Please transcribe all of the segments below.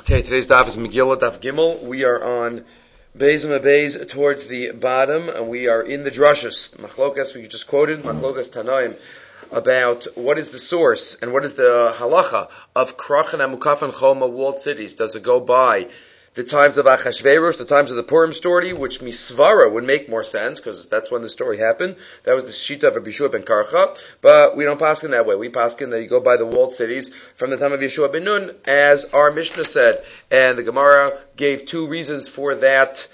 Okay, today's daf is Megillah, daf Gimel. We are on Beis Mabeis towards the bottom, and we are in the drushes. Machlokas, we just quoted, Machlokas Tanaim, about what is the source and what is the halacha of Krach and Amukaf and Choma walled cities. Does it go by the times of Achashverosh, the times of the Purim story, which Misvara would make more sense, because that's when the story happened. That was the Shita of Yeshua ben Karcha, but we don't paskin that way. We paskin that you go by the walled cities from the time of Yeshua ben Nun, as our Mishnah said, and the Gemara gave two reasons for that.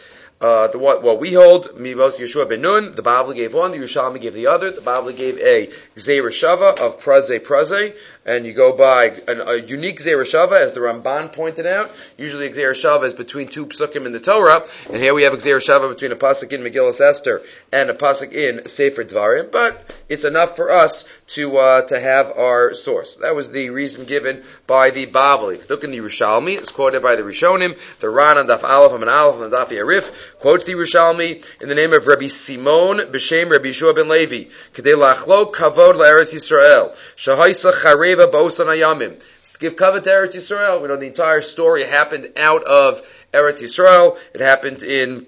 What we hold, Mivos Yeshua ben Nun, the Bible gave one, the Yerushalmi gave the other. The Bible gave a Gzeir Shava of Praze, and you go by a unique Gzeir Shava, as the Ramban pointed out. Usually a Gzeir Shava is between two psukim in the Torah, and here we have a Gzeir Shava between a pasuk in Megillas Esther and a pasuk in Sefer Dvarim, but it's enough for us to have our source. That was the reason given by the Bavli. If you look in the Yerushalmi, it's quoted by the Rishonim, the Ran on Daf Aleph and Aleph and Daf Yarif, quotes the Yerushalmi in the name of Rabbi Simon b'shem Rabbi Yeshua ben Levi, Kedei lachlo kavod la'eretz Yisrael, shahaisa chareva ba'osan hayamim. To give kavod to Eretz Yisrael. We know the entire story happened out of Eretz Yisrael. It happened in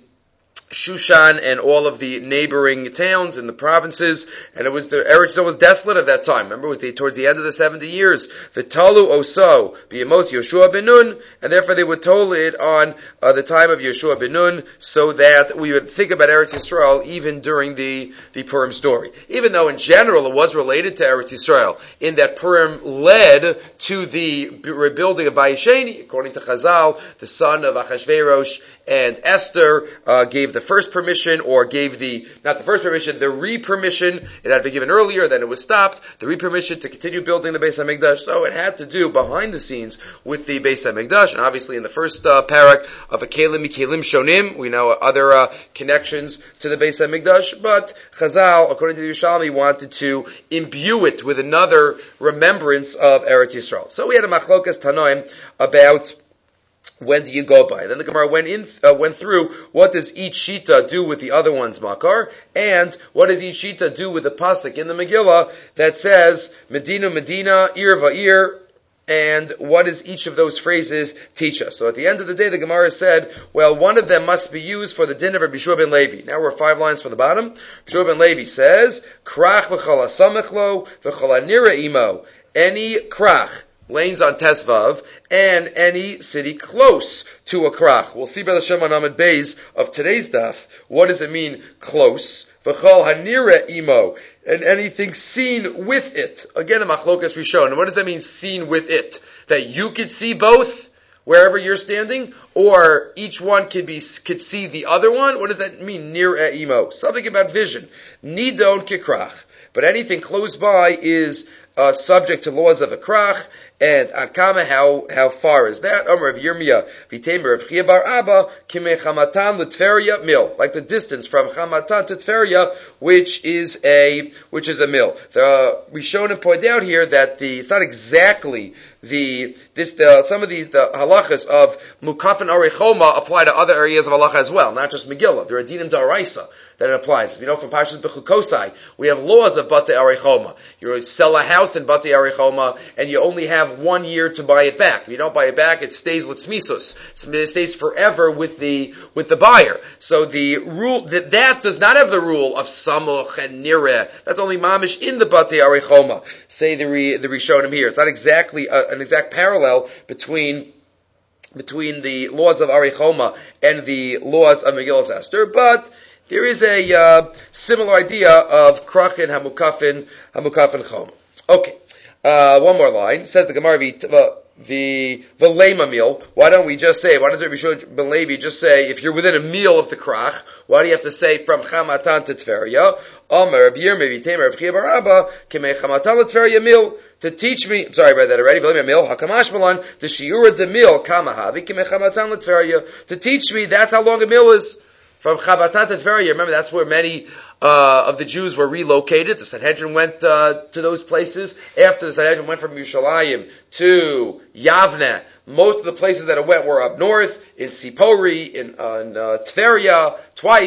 Shushan and all of the neighboring towns and the provinces, and Eretz Yisrael was desolate at that time. Remember, it was towards the end of the 70 years. V'talu oso b'yemos Yeshua ben Nun, and therefore they would toll it on the time of Yeshua ben Nun, so that we would think about Eretz Yisrael even during the Purim story. Even though in general it was related to Eretz Yisrael, in that Purim led to the rebuilding of Bayesheni, according to Chazal, the son of Achashverosh and Esther gave the first permission, or gave the re-permission. It had been given earlier, then it was stopped. The re-permission to continue building the Beis HaMikdash. So it had to do behind the scenes with the Beis HaMikdash. And obviously in the first parak of a Kelim Mikelim Shonim, we know other connections to the Beis HaMikdash. But Chazal, according to the Yerushalmi, wanted to imbue it with another remembrance of Eretz Yisrael. So we had a Machlokas Tanoim about when do you go by? Then the Gemara went through what does each shita do with the other one's makar, and what does each shita do with the pasuk in the Megillah that says Medina, Medina, Ir va'ir, and what does each of those phrases teach us? So at the end of the day, the Gemara said, well, one of them must be used for the din of Rabbi Yeshua ben Levi. Now we're 5 lines from the bottom. Rabbi Yeshua ben Levi says, Krach v'chol hasamechlo v'chol hanira imo. Any krach lanes on Tesvav, and any city close to a krach. We'll see by the Shem on Amud Beis of today's daf. What does it mean, close? V'chol hanira imo, and anything seen with it. Again, a machlokas rishon. And what does that mean, seen with it? That you could see both wherever you're standing, or each one could see the other one? What does that mean, nir imo? Something about vision. Nidon kikrach. But anything close by is subject to laws of a krach. And Akama, how far is that? Amar of Yirmiyah, Vitemer of Chia bar Abba, Kimei Chamatan L'Tveria Mil. Like the distance from Chamatan to Tveria, which is a mil. Rishonim point out here that it's not exactly some of these halachas of Mukaf and Arechoma apply to other areas of halacha as well, not just Megillah. There are dinim d'oraisa that it applies. You know, from Parshas Bechukosai, we have laws of Batei Arechoma. You sell a house in Batei Arechoma, and you only have 1 year to buy it back. If you don't buy it back, it stays Litzmisus. It stays forever with the buyer. So the rule, that does not have the rule of Samuch and Nireh. That's only Mamish in the Batei Arechoma. Say the Rishonim here. It's not exactly an exact parallel between the laws of Arechoma and the laws of Megillas Esther, but there is a similar idea of krachin hamukafin chom. Okay, one more line. Says the Gemara the velema meal. Why does Rabbi Yeshua ben Levi just say if you're within a meal of the krach? Why do you have to say from Chamatan to Tveria? Omer Rabbi Yirmiyah v'Temer of Chia bar Abba k'mei Chamatan l'Tveria meal. To teach me, sorry, I read that already. Velema meal hakamash malan the shiura de meal kamahavi k'mei Chamatan l'Tveria. To teach me, that's how long a meal is. From Chabatan to Tveria, remember that's where many of the Jews were relocated. The Sanhedrin went to those places. After the Sanhedrin went from Yerushalayim to Yavne, most of the places that it went were up north, in Sipori, in Tveria, twice,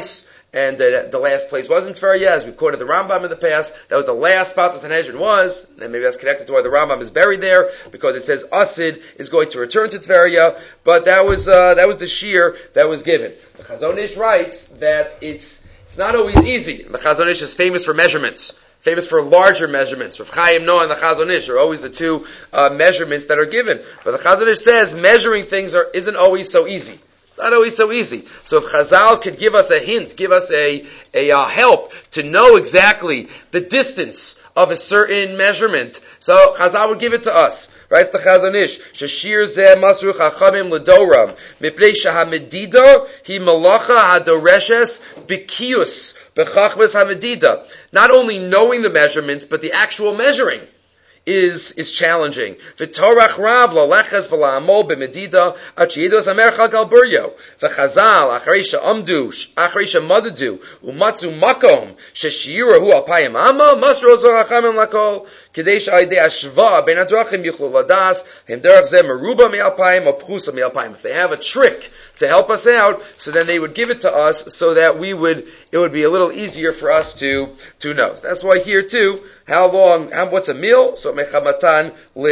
and the last place wasn't Tveria, as we quoted the Rambam in the past. That was the last spot the Sanhedrin was, and maybe that's connected to why the Rambam is buried there, because it says Asid is going to return to Tveria, but that was the shear that was given. The Chazon Ish writes that it's not always easy. The Chazon Ish is famous for measurements, famous for larger measurements. Rav Chaim Noah and the Chazon Ish are always the two measurements that are given. But the Chazon Ish says measuring things isn't always so easy. Not always so easy. So if Chazal could give us a hint, give us a help to know exactly the distance of a certain measurement, so Chazal would give it to us. Right? The Chazon Ish, Shashir zeh masru chachamim l'doram, mipnei shahamedida hi malacha hadoreshes bikius bechachmas hamedida. Not only knowing the measurements, but the actual measuring is challenging. V'torach rav laleches v'la'amol b'medida achiyedos hamerchal galburyo. V'chazal acharei she'amdu acharei she'madadu umatzu makom sheshiyurahu alpayim amma masro zorachamim lakol kedei she'ayidei ashva ben adrachim yichlu ladas hem derech zeh meruba me'alpayim or pchusa me'alpayim. If they have a trick to help us out, so then they would give it to us so that it would be a little easier for us to know. That's why here too, what's a meal? So mechamatan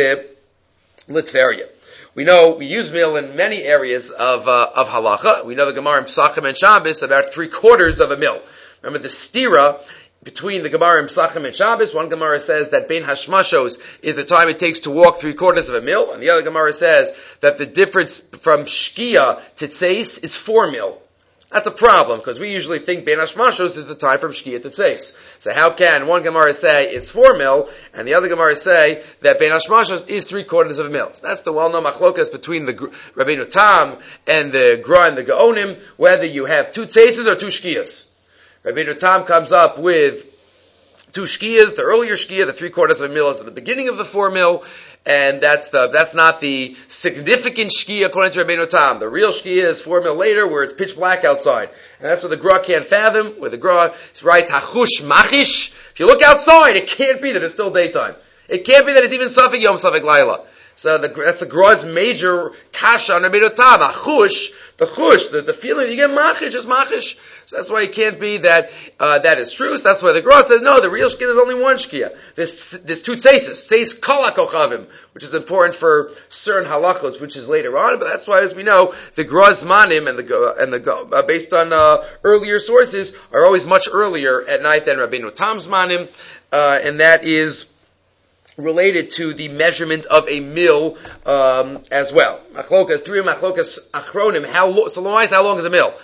litveria. We know we use meal in many areas of halacha. We know the Gemara in Pesachim and Shabbos about 3/4 of a meal. Remember the stira between the Gemara in Pesachim and Shabbos. One Gemara says that Bein Hashmashos is the time it takes to walk 3/4 of a mil, and the other Gemara says that the difference from Shkia to Tzeis is 4 mil. That's a problem, because we usually think Bein Hashmashos is the time from Shkia to Tzeis. So how can one Gemara say it's 4 mil, and the other Gemara say that Bein Hashmashos is 3/4 of a mil? So that's the well-known machlokas between the Rabbeinu Tam and the Gra and the Gaonim, whether you have 2 Tzeises or 2 Shkias. Rabbeinu Tam comes up with 2 shkiyas. The earlier shkiya, the 3/4 of a mil, is at the beginning of the 4 mil, and that's not the significant shkiya according to Rabbeinu Tam. The real shkiya is 4 mil later, where it's pitch black outside, and that's what the Gra can't fathom. Where the Gra writes hachush machish. If you look outside, it can't be that it's still daytime. It can't be that it's even safek yom safek laila. So that's the Gra's major kasha on Rabbeinu Tam. Achush, the feeling you get machish is machish. So that's why it can't be that that is true. So that's why the Gra says no. The real shkia is only one shkia. There's 2 tzeises, tzeis kol hakochavim, which is important for certain halachos, which is later on. But that's why, as we know, the Gra's manim and the based on earlier sources are always much earlier at night than Rabbeinu Tam's manim, and that is related to the measurement of a mil as well. Machlokas, 3 machlokas achronim. How long is a mil?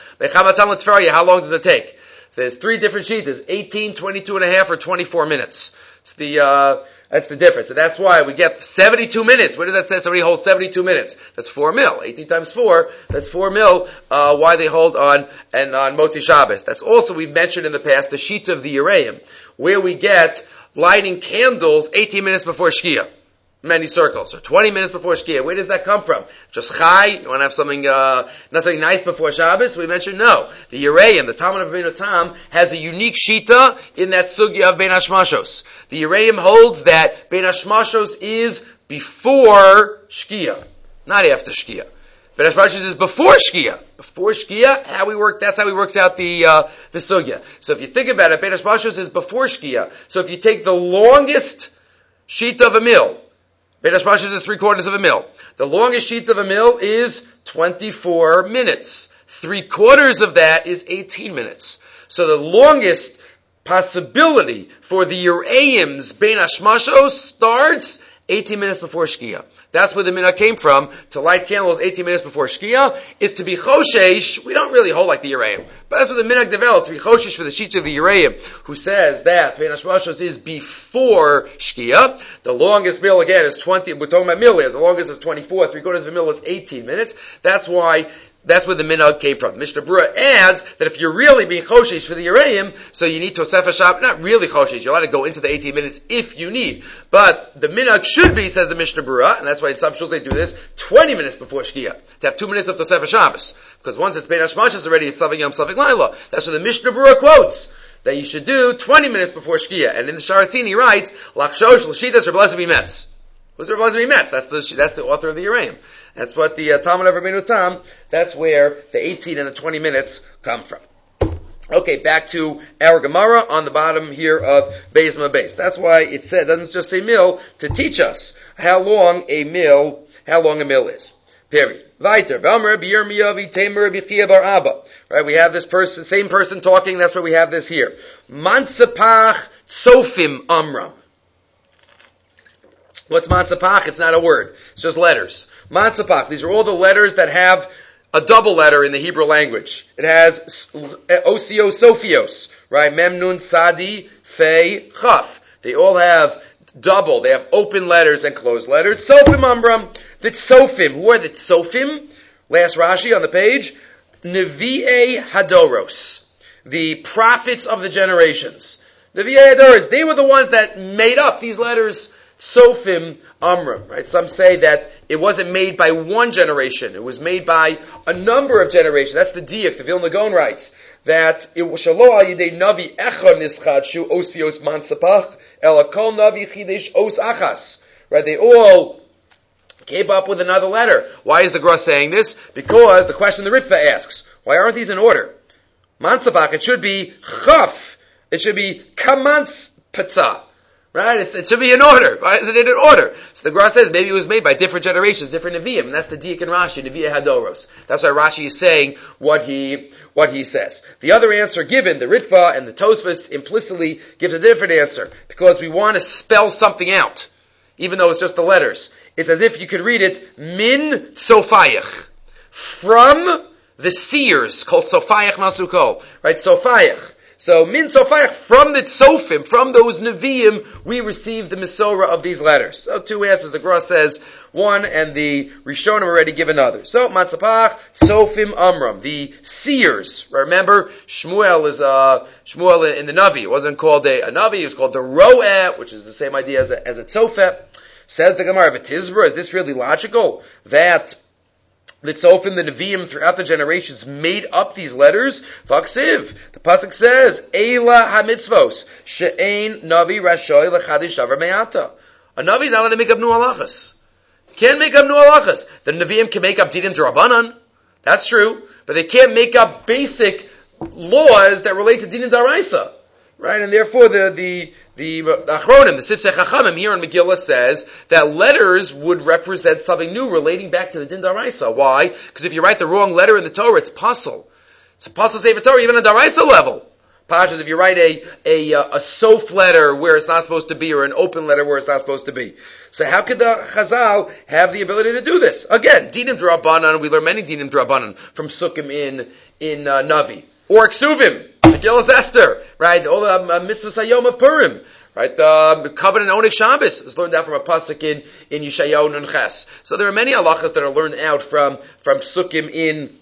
How long does it take? So there's 3 different sheets: 18, 22 and a half, or 24 minutes. It's that's the difference. So that's why we get 72 minutes. Where does that say somebody holds 72 minutes? That's 4 mil. 18 times 4, that's 4 mil, why they hold on Motzi Shabbos. That's also, we've mentioned in the past, the sheet of the Yereim, where we get lighting candles 18 minutes before Shkia. Many circles. Or 20 minutes before Shkia. Where does that come from? Just Chai? You want to have something, not something nice before Shabbos? We mentioned no. The Yereim, the Talmud of Rabbeinu Tam, has a unique shita in that sugya of Bein Hashmashos. The Yereim holds that Bein Hashmashos is before Shkia, not after Shkia. Bein Hashmashos is before Shkia. Before Shkia, that's how he works out the sugya. So if you think about it, Bein Hashmashos is before Shkia. So if you take the longest sheet of a mil, Bein Hashmashos is 3/4 of a mil. The longest sheet of a mil is 24 minutes. 3/4 of that is 18 minutes. So the longest possibility for the Yereim's Bein Hashmashos starts 18 minutes before Shkia. That's where the minhag came from, to light candles 18 minutes before Shkia, is to be choshesh. We don't really hold like the Yereim, but that's what the minhag developed, to be choshesh for the sheets of the Yereim, who says that Bein Hashmashos is before Shkia. The longest mil, again, is 20, we're talking about mil here, the longest is 24, 3/4 of a mil is 18 minutes. That's where the minhag came from. Mishnah Berurah adds that if you're really being choshesh for the Yereim, so you need Tosefah Shabbos, not really choshesh, you're allowed to go into the 18 minutes if you need. But the minhag should be, says the Mishnah Berurah, and that's why in some shuls they do this, 20 minutes before Shkia, to have 2 minutes of Tosefah Shabbos. Because once it's Bein Hashmashos already, it's Safek Yom Safek Laila. That's what the Mishnah Berurah quotes, that you should do 20 minutes before Shkia. And in the Sharatzin he writes, Lachshosh L'shitas Reb Elazar Metz. Who's Reb Elazar Metz? That's the author of the Yereim. That's what the Talmud of Rabbeinu Tam, that's where the 18 and the 20 minutes come from. Okay, back to our Gemara on the bottom here of Beis Mabes. That's why it said, doesn't just say mill, to teach us how long a mill is. Period. Weiter. Right, we have this person, same person talking, that's why we have this here. Mansapach Tsofim Amram. What's Mansapach? It's not a word. It's just letters. Mansapach. These are all the letters that have a double letter in the Hebrew language. It has Osios Sophios, right? Mem Nun Sadi Fei Chaf. They all have double. They have open letters and closed letters. Sofim Amram. The Tsofim. Who are the Tsofim? Last Rashi on the page. Nevi'ei Hadoros. The prophets of the generations. Nevi'ei Hadoros. They were the ones that made up these letters. Sofim Amram, right? Some say that it wasn't made by one generation. It was made by a number of generations. That's the diak. The Vilna Gaon writes that it was Shalo al yidei navi echad nischadshu osios mansapach ela kol navi chidesh os achas. Right? They all came up with another letter. Why is the Gra saying this? Because the question the Ritva asks, why aren't these in order? Mansapach, it should be chaf. It should be kamans petza. Right? It should be in order. Why isn't it in order? So the Gra says maybe it was made by different generations, different Nevi'im, and that's the Diak and Rashi, Nevi'ei Hadoros. That's why Rashi is saying what he says. The other answer given, the Ritva and the Tosfos implicitly gives a different answer, because we want to spell something out, even though it's just the letters. It's as if you could read it, Min Sofayach, from the seers, called Sofayach Masukol. Right? Sofayach. So, min sofayach, from the tzofim, from those nevi'im, we receive the Mesorah of these letters. So, two answers. The Gra says one, and the Rishonim already give another. So, matzapach, sofim amram, the seers. Remember, Shmuel is Shmuel in the Navi. It wasn't called a Navi, it was called the Ro'eh, which is the same idea as a tzofeh. Says the Gemara, V'tizra, is this really logical? That the Tzofim, the Nevi'im, throughout the generations, made up these letters. Vaksiv, the pasuk says, Eila hamitzvos, she'ein navi rashoy lechadish davar me'ata. A Navi is not allowed to make up new halachas. Can't make up new halachas. The Nevi'im can make up dinim d'Rabbanan. That's true. But they can't make up basic laws that relate to dinim d'Oraisa. Right? And therefore the Achronim, the Sifsei Chachamim here in Megillah says that letters would represent something new relating back to the Din D'Oraisa. Why? Because if you write the wrong letter in the Torah, it's pasul. It's a pasul Sefer Torah, even on D'Oraisa level. Pashas, if you write a sof letter where it's not supposed to be, or an open letter where it's not supposed to be. So how could the Chazal have the ability to do this? Again, Dinim D'Rabbanan, we learn many Dinim D'Rabbanan from Sukkim in Navi. Or Ksuvim, Megillah Esther, right? All the mitzvahs hayom of Purim, right? The covenant Oneg Shabbos is learned out from a pasuk in Yeshayahu Nun Ches. So there are many halachas that are learned out from Sukkim in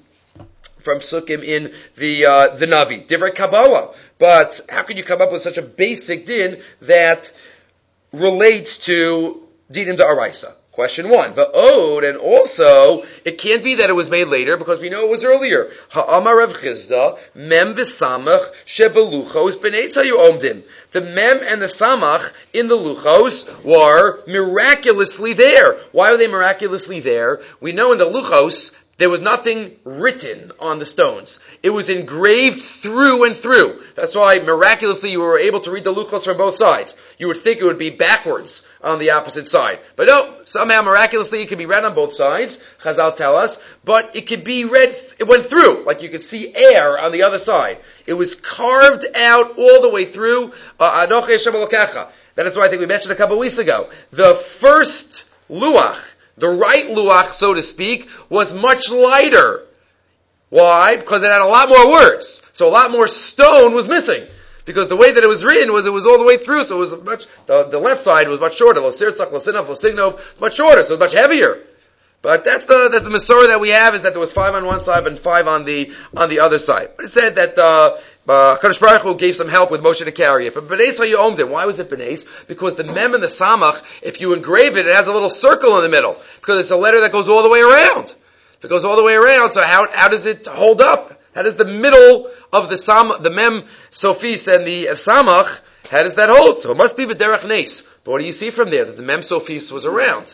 the Navi, Divrei Kabbalah. But how could you come up with such a basic din that relates to dinim d'Oraisa? Question one. Va'od, and also, it can't be that it was made later, because we know it was earlier. Ha'amar Rav Chizda, mem v'samach shebeluchos b'neis hayu omdim. The mem and the samach in the luchos were miraculously there. Why were they miraculously there? We know in the luchos, there was nothing written on the stones. It was engraved through and through. That's why miraculously you were able to read the luchos from both sides. You would think it would be backwards on the opposite side. But no, somehow miraculously it could be read on both sides, Chazal tell us, but it could be read, it went through, like you could see air on the other side. It was carved out all the way through, Anochi Hashem Elokecha. That is why I think we mentioned a couple of weeks ago. The first luach, the right luach, so to speak, was much lighter. Why? Because it had a lot more words. So a lot more stone was missing. Because the way that it was written was it was all the way through, so it was much, the left side was much shorter. Lo sirtzach, lo sinaf, lo signov, much shorter, so it was much heavier. But that's the Mesorah that we have, is that there was 5 on one side and 5 on the other side. But it said that Kadosh Baruch Hu gave some help with Moshe to carry it. But B'neis you owned it. Why was it B'neis? Because the mem and the samach, if you engrave it, it has a little circle in the middle. Because it's a letter that goes all the way around. If it goes all the way around, so how does it hold up? How does the middle of the mem sophis and the samach, how does that hold? So it must be V'derech Nes. But what do you see from there? That the mem sophis was around.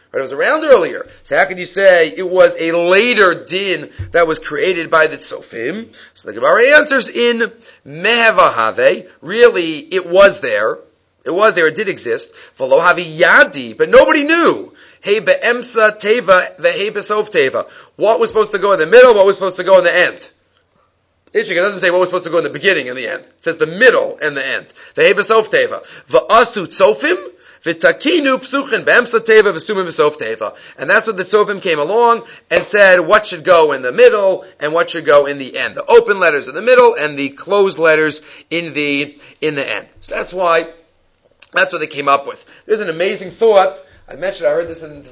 Right? It was around earlier. So how can you say it was a later din that was created by the Tzofim? So the Gemara answers in Mehevahave. Really, it was there. It was there. It did exist. V'lo havi yadi, but nobody knew. Hey be'emsa teva ve'hei besof teva. What was supposed to go in the middle? What was supposed to go in the end? Interesting. It doesn't say what was supposed to go in the beginning and the end. It says the middle and the end. Ve'hei besof teva. V'asu tzofim v'takinu psuchin be'emsa teva v'stumim besof teva. And that's what the tzofim came along and said what should go in the middle and what should go in the end. The open letters in the middle and the closed letters in the end. So that's what they came up with. There's an amazing thought. I heard this in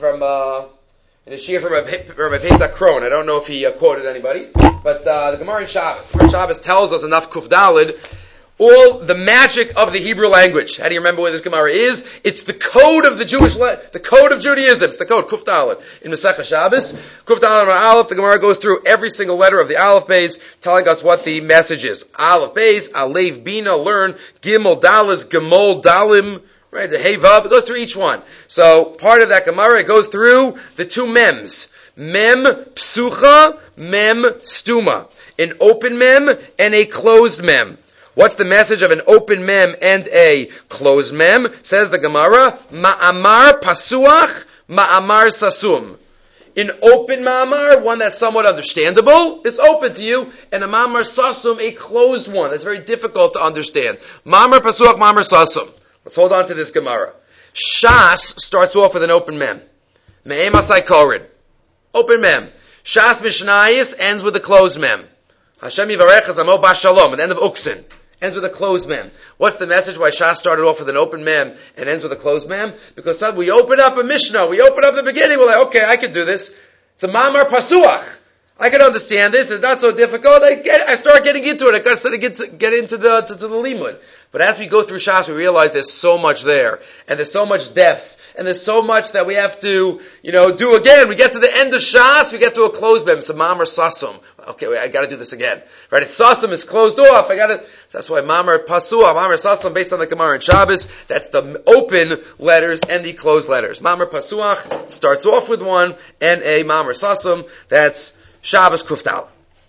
a shir from Rabbi Pesach Kron. I don't know if he quoted anybody, but the Gemara in Shabbos. Gemara in Shabbos tells us enough Kuf Daled, all the magic of the Hebrew language. How do you remember where this Gemara is? It's the code of the the code of Judaism. It's the code, Kuf Daled. In Masechah Shabbos, Kuf Daled Aleph, the Gemara goes through every single letter of the Aleph Beis, telling us what the message is. Aleph Beis, Alev Bina, learn, Gimel Dalis, Gemol Dalim, right, the Hey Vav, it goes through each one. So, part of that Gemara, it goes through the two mems. Mem psucha, mem stuma. An open mem and a closed mem. What's the message of an open mem and a closed mem? Says the Gemara, ma'amar pasuach, ma'amar sasum. An open ma'amar, one that's somewhat understandable, is open to you, and a ma'amar sasum, a closed one. That's very difficult to understand. Ma'amar pasuach, ma'amar sasum. Let's hold on to this Gemara. Shas starts off with an open mem. Me'em asai korin. Open mem. Shas Mishnayis ends with a closed mem. Hashem yivarech azamo b'shalom, at the end of Uksin. Ends with a closed mem. What's the message why Shas started off with an open mem and ends with a closed mem? Because we open up a Mishnah, we open up the beginning, we're like, okay, I can do this. It's a mamar pasuach. I can understand this. It's not so difficult. I start getting into it. I got to get into the limud. But as we go through Shas, we realize there's so much there, and there's so much depth, and there's so much that we have to, do again. We get to the end of Shas, we get to a closed mem. It's a mamar sasum. Okay, I got to do this again. Right? It's sasum. It's closed off. That's why mamar pasua, mamar sasum, based on the Gemara in Shabbos. That's the open letters and the closed letters. Mamar pasuach starts off with one, and a mamar sasum. That's Shabbos Kuftal.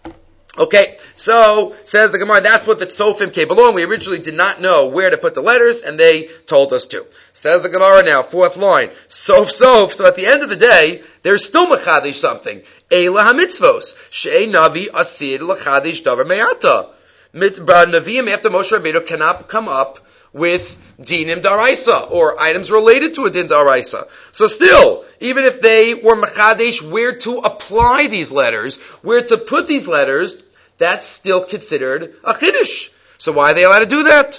Okay, so, says the Gemara, that's what the Tzofim came along. We originally did not know where to put the letters, and they told us to. Says the Gemara now, fourth line, Sof. So at the end of the day, there's still Mechadish something. Eila HaMitzvos, She'ei Navi Asid L'Chadish Davar Me'ata. Naviim after Moshe Rabbeinu cannot come up with dinim daraisa, or items related to a din daraisa. So still, even if they were Mechadish where to apply these letters, where to put these letters, that's still considered a chiddush. So why are they allowed to do that?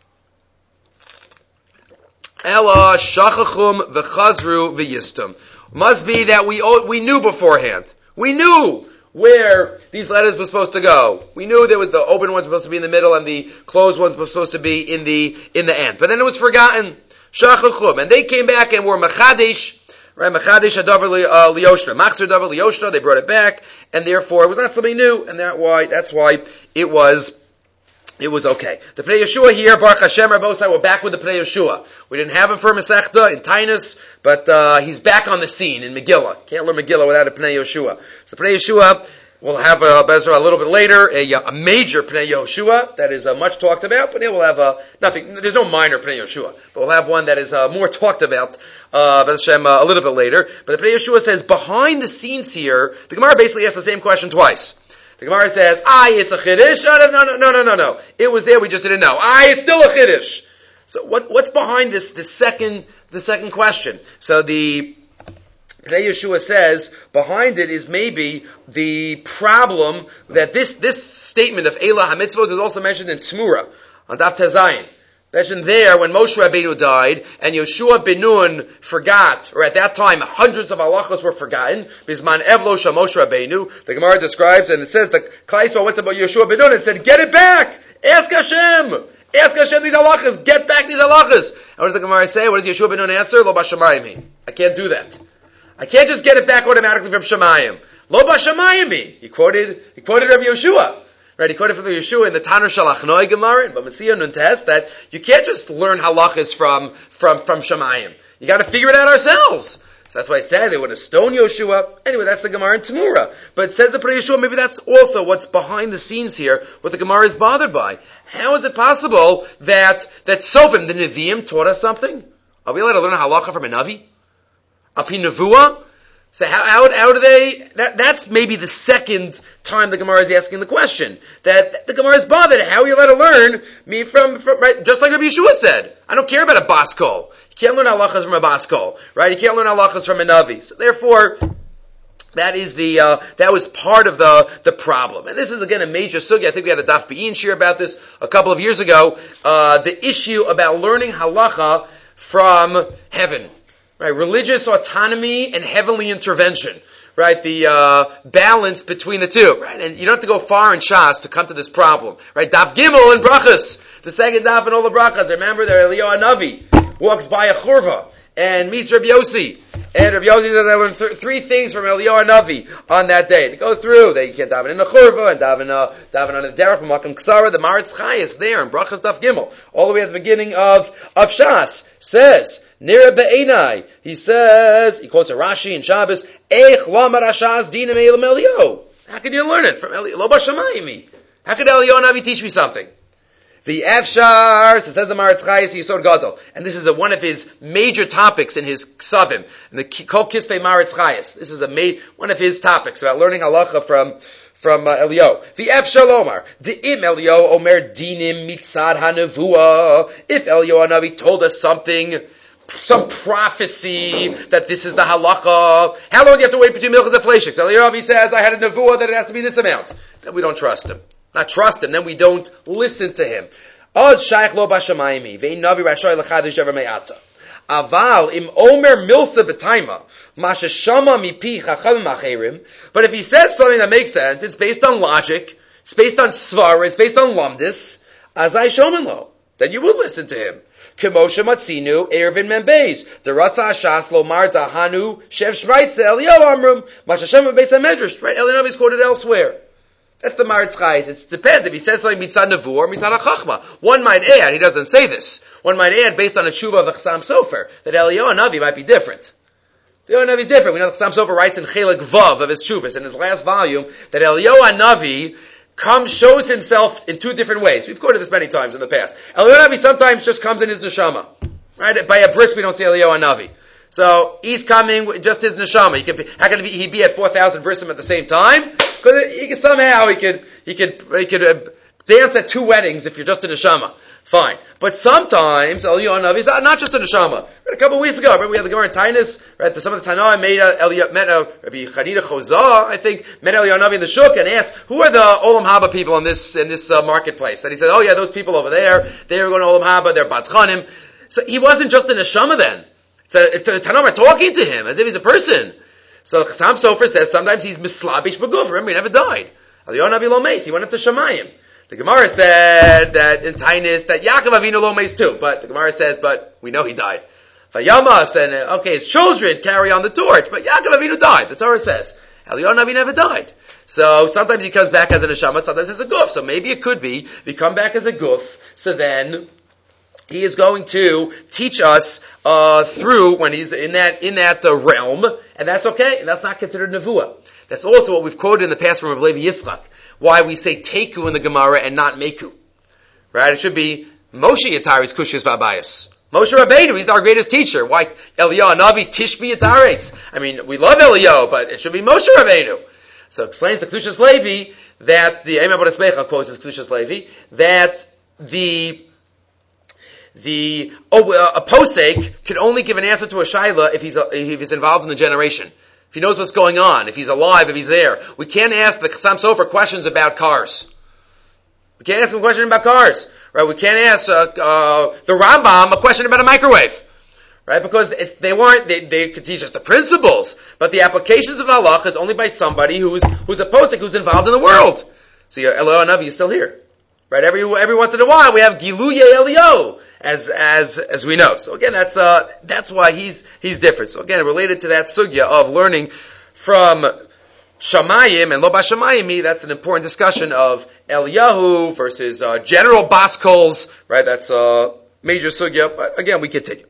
Ela shachachum v'chazru v'yistum. Must be that we knew beforehand. We knew where these letters were supposed to go. We knew there was the open ones supposed to be in the middle and the closed ones were supposed to be in the end. But then it was forgotten. Shachachum. And they came back and were mechadish. Right, Machadish Adavar Liyoshna. Machzir Adavar Liyoshna, they brought it back, and therefore it was not something new, and that's why it was okay. The Pnei Yeshua here, Baruch Hashem, Rabbosai, we're back with the Pnei Yeshua. We didn't have him for Masechta in Tainus, but he's back on the scene in Megillah. Can't learn Megillah without a Pnei Yeshua. So Pnei Yeshua, we'll have Bezra a little bit later, a major Pnei Yeshua that is much talked about, but we'll have nothing. There's no minor Pnei Yeshua, but we'll have one that is more talked about. A little bit later. But the Pnei Yeshua says, behind the scenes here, the Gemara basically asks the same question twice. The Gemara says, it's a chiddush. No. It was there, we just didn't know. It's still a chiddush. So what's behind the second question? So the Pnei Yeshua says, behind it is maybe the problem that this statement of Eila HaMitzvos is also mentioned in Tzmura, on Daf Tezayin. Mentioned there when Moshe Rabbeinu died and Yoshua ben Nun forgot, or at that time hundreds of halachos were forgotten. Bisman Evlo Shel Moshe Rabbeinu, the Gemara describes, and it says the Klal Yisrael went to Yoshua ben Nun and said, "Get it back! Ask Hashem these halachos, get back these halachos." And what does the Gemara say? What does Yoshua ben Nun answer? Lo b'shamayim. I can't do that. I can't just get it back automatically from Shemayim. Lo b'shamayim. He quoted Rabbi Yoshua. Right, he quoted from the Yeshua in the Tanur Shalachnoi Gemara, but Metzia Nuntes, that you can't just learn halachas from Shemayim. You got to figure it out ourselves. So that's why it said they would have stoned Yoshua. Anyway, that's the Gemara in Tamura. But it says the Pnei Yeshua, maybe that's also what's behind the scenes here, what the Gemara is bothered by. How is it possible that Sofim, the Nevi'im, taught us something? Are we allowed to learn halacha from a Navi? Api Nevuah? So how do they, that's maybe the second time the Gemara is asking the question. That the Gemara is bothered. How are you allowed to learn me from right? Just like Rabbi Yeshua said. I don't care about a baskol. You can't learn halachas from a baskol. Right? You can't learn halachas from a Navi. So therefore, that is that was part of the problem. And this is again a major sugya. I think we had a Daf Be'in shir about this a couple of years ago. The issue about learning halacha from heaven. Right, religious autonomy and heavenly intervention. Right, the balance between the two. Right, and you don't have to go far in Shas to come to this problem. Right, Daf Gimel and Brachas, the second Daf and all the Brachas. Remember, there Eliyahu Navi walks by a churva and meets Rabbi Yossi. And Rabbi Yossi says, I learned three things from Eliyahu Navi on that day. And it goes through. They can't daven in the churva and daven on the derech from Makam Ksara. The Maritz Chayes there in Brachas Daf Gimel, all the way at the beginning of Shas, says, Nira be'enai. He says, he quotes a Rashi in Shabbos, Eich lamar hashas dinam elam Eliyahu. How can you learn it from Eliyahu? Lo b'shamayim. How could Eliyahu Navi teach me something? The Efshar, so says the Maritz Chayes Yisod Gadol, and this is one of his major topics in his Ksavim, in the Kol Kisvei Maritz Chayes. This is one of his topics about learning halacha from Eliyahu. The Efshar Lomar, De'im Eliyahu Omer Dinim Mitzad HaNevuah. If Eliyahu Navi told us something, some prophecy that this is the halacha, how long do you have to wait between Milchas and Fleishiks? Eliyahu Navi says, I had a nevuah that it has to be this amount. Then we don't trust him. Not trust him, then we don't listen to him. Oz shaykh lo bashamayimi, ve'in navi rashay l'chadish ever me'ata. Aval im omer milsa b'taima, masha shama mipi chachamim acherim. But if he says something that makes sense, it's based on logic, it's based on svar, it's based on lumdis, azai shomen lo, then you will listen to him. Kemosha matzinu ervin membeis, deratza hashas lo mar dahanu shev shvaitze Eliyahu amrum, masha shama beis hamedrash. Right? Eliyahu Navi is quoted elsewhere. That's the Maritz Chayes. It depends if he says something mitzad nevuah or mitzad chachma. One might add, he doesn't say this, one might add based on a tshuva of the Chassam Sofer, that Eliyahu Navi might be different. Eliyahu Navi is different. We know the Chassam Sofer writes in Chelik Vav of his tshuvas, in his last volume, that Eliyahu Navi shows himself in two different ways. We've quoted this many times in the past. Eliyahu Navi sometimes just comes in his neshama. Right? By a bris we don't see Eliyahu Navi. So he's coming with just his neshama. How can he be at 4,000 brisim at the same time? Because somehow he could dance at two weddings if you're just a neshama. Fine. But sometimes Eliyahu Navi is not just a neshama. A couple of weeks ago, remember we had the Gemara in Tainus, right? Some of the Tanoim met Rabbi Chanina Chozah, I think, met Eliyahu Navi in the Shuk and asked, who are the Olam Haba people in this marketplace? And he said, oh yeah, those people over there, they are going to Olam Haba, they're Batchanim. So he wasn't just a neshama then. So if the Tanoim are talking to him as if he's a person. So Chassam Sofer says sometimes he's mislabish b'guf. Remember, he never died. Eliyahu Navi lo meis. He went up to Shemayim. The Gemara said that in Tainus that Yaakov Avinu lo meis too. But the Gemara says, but we know he died. Vayamas and okay, his children carry on the torch, but Yaakov Avinu died. The Torah says Eliyahu Navi never died. So sometimes he comes back as a neshama, sometimes as a guf. So maybe it could be if he come back as a guf. So then he is going to teach us through when he's in that realm, and that's okay, and that's not considered nevuah. That's also what we've quoted in the past from Rav Levi Yitzchak. Why we say teku in the Gemara and not meku, right? It should be Moshe Yatari's kushis v'abayis. Moshe Rabbeinu, he's our greatest teacher. Why Eliyahu Navi tishbi Yataretz? I mean, we love Eliyahu, but it should be Moshe Rabbeinu. So explains the Kedushas Levi that the Eimah Bodas Beicha quotes as Kedushas Levi that a posek can only give an answer to a shaila if he's involved in the generation. If he knows what's going on, if he's alive, if he's there. We can't ask the Chassam Sofer questions about cars. We can't ask him a question about cars. Right? We can't ask the Rambam a question about a microwave. Right? Because they could teach us the principles, but the applications of halach is only by somebody who's a posek, who's involved in the world. So Eliyahu Navi is still here. Right? Every once in a while we have Giluye Eliyahu. As we know. So again, that's why he's different. So again, related to that sugya of learning from Shamayim and Lo Bashamayim, that's an important discussion of Eliyahu versus general Baskols, right? That's a major sugya, but again, we continue.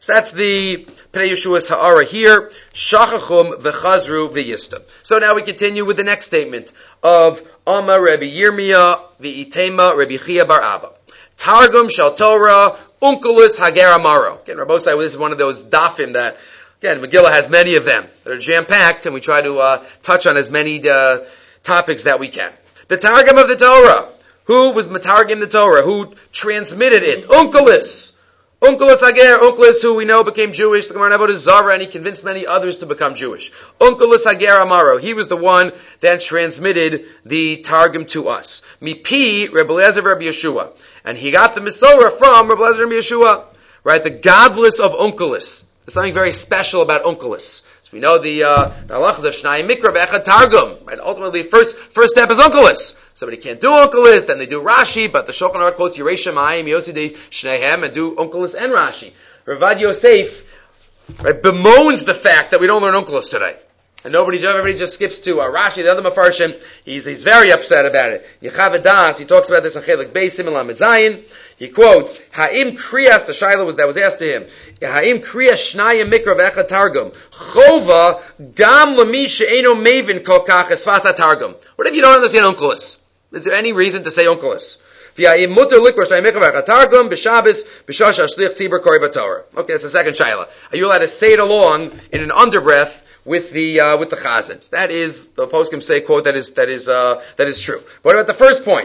So that's the Pnei Yeshua's Ha'ara here. Shachachum v'chazru v'yistam. So now we continue with the next statement of Amar Rabbi Yirmiyah v'itema Rabbi Chia bar Abba. Targum shel Torah unkelus hager amaro. Again, Rabbosai, this is one of those dafim that, again, Megillah has many of them that are jam-packed, and we try to touch on as many topics that we can. The Targum of the Torah. Who was Matargim the Torah? Who transmitted it? Unkelus Hager, Unkelus, who we know became Jewish, the Gemara about Zara, and he convinced many others to become Jewish. Unkelus Hager Amaro, he was the one that transmitted the Targum to us. Mipi, Rebbe Eliezer Rabbi Yeshua. And he got the Mesorah from Rebbe Eliezer Rabbi Yeshua. Right, the godless of Unkelus. There's something very special about Unkelus. So we know the halachas of Shnai Mikra Ve'echad Targum. Right, ultimately, first step is Unkelus. Somebody can't do Unkelus, then they do Rashi, but the Shulchan Aruch quotes Yerei Shamayim, Yosidei Shnehem, and do Unkelus and Rashi. Ravad Yosef, right, bemoans the fact that we don't learn Unkelus today. And everybody just skips to Rashi, the other Mefarshim. He's very upset about it. Yechav Das, he talks about this in Chelik Beis Simon Lamed Zayin. He quotes, Ha'im Kriyas, the Shaila that was asked to him, Ha'im Kriyas Shnayim Mikra Ve'echad Targum, Chova Gam Lami She'eno Mevin Kol Kach Esfas Targum. What if you don't understand Unkelus? Is there any reason to say Unkelus? V'ha'im Mutter Likra Shnayim Mikra Ve'echad Targum, B'Shabbos, B'Shosh HaShlich Tzibur Kori B'Torah. Okay, that's the second Shaila. Are you allowed to say it along in an underbreath with the Chazan? That is, the poskim say, quote, that is true. What about the first point?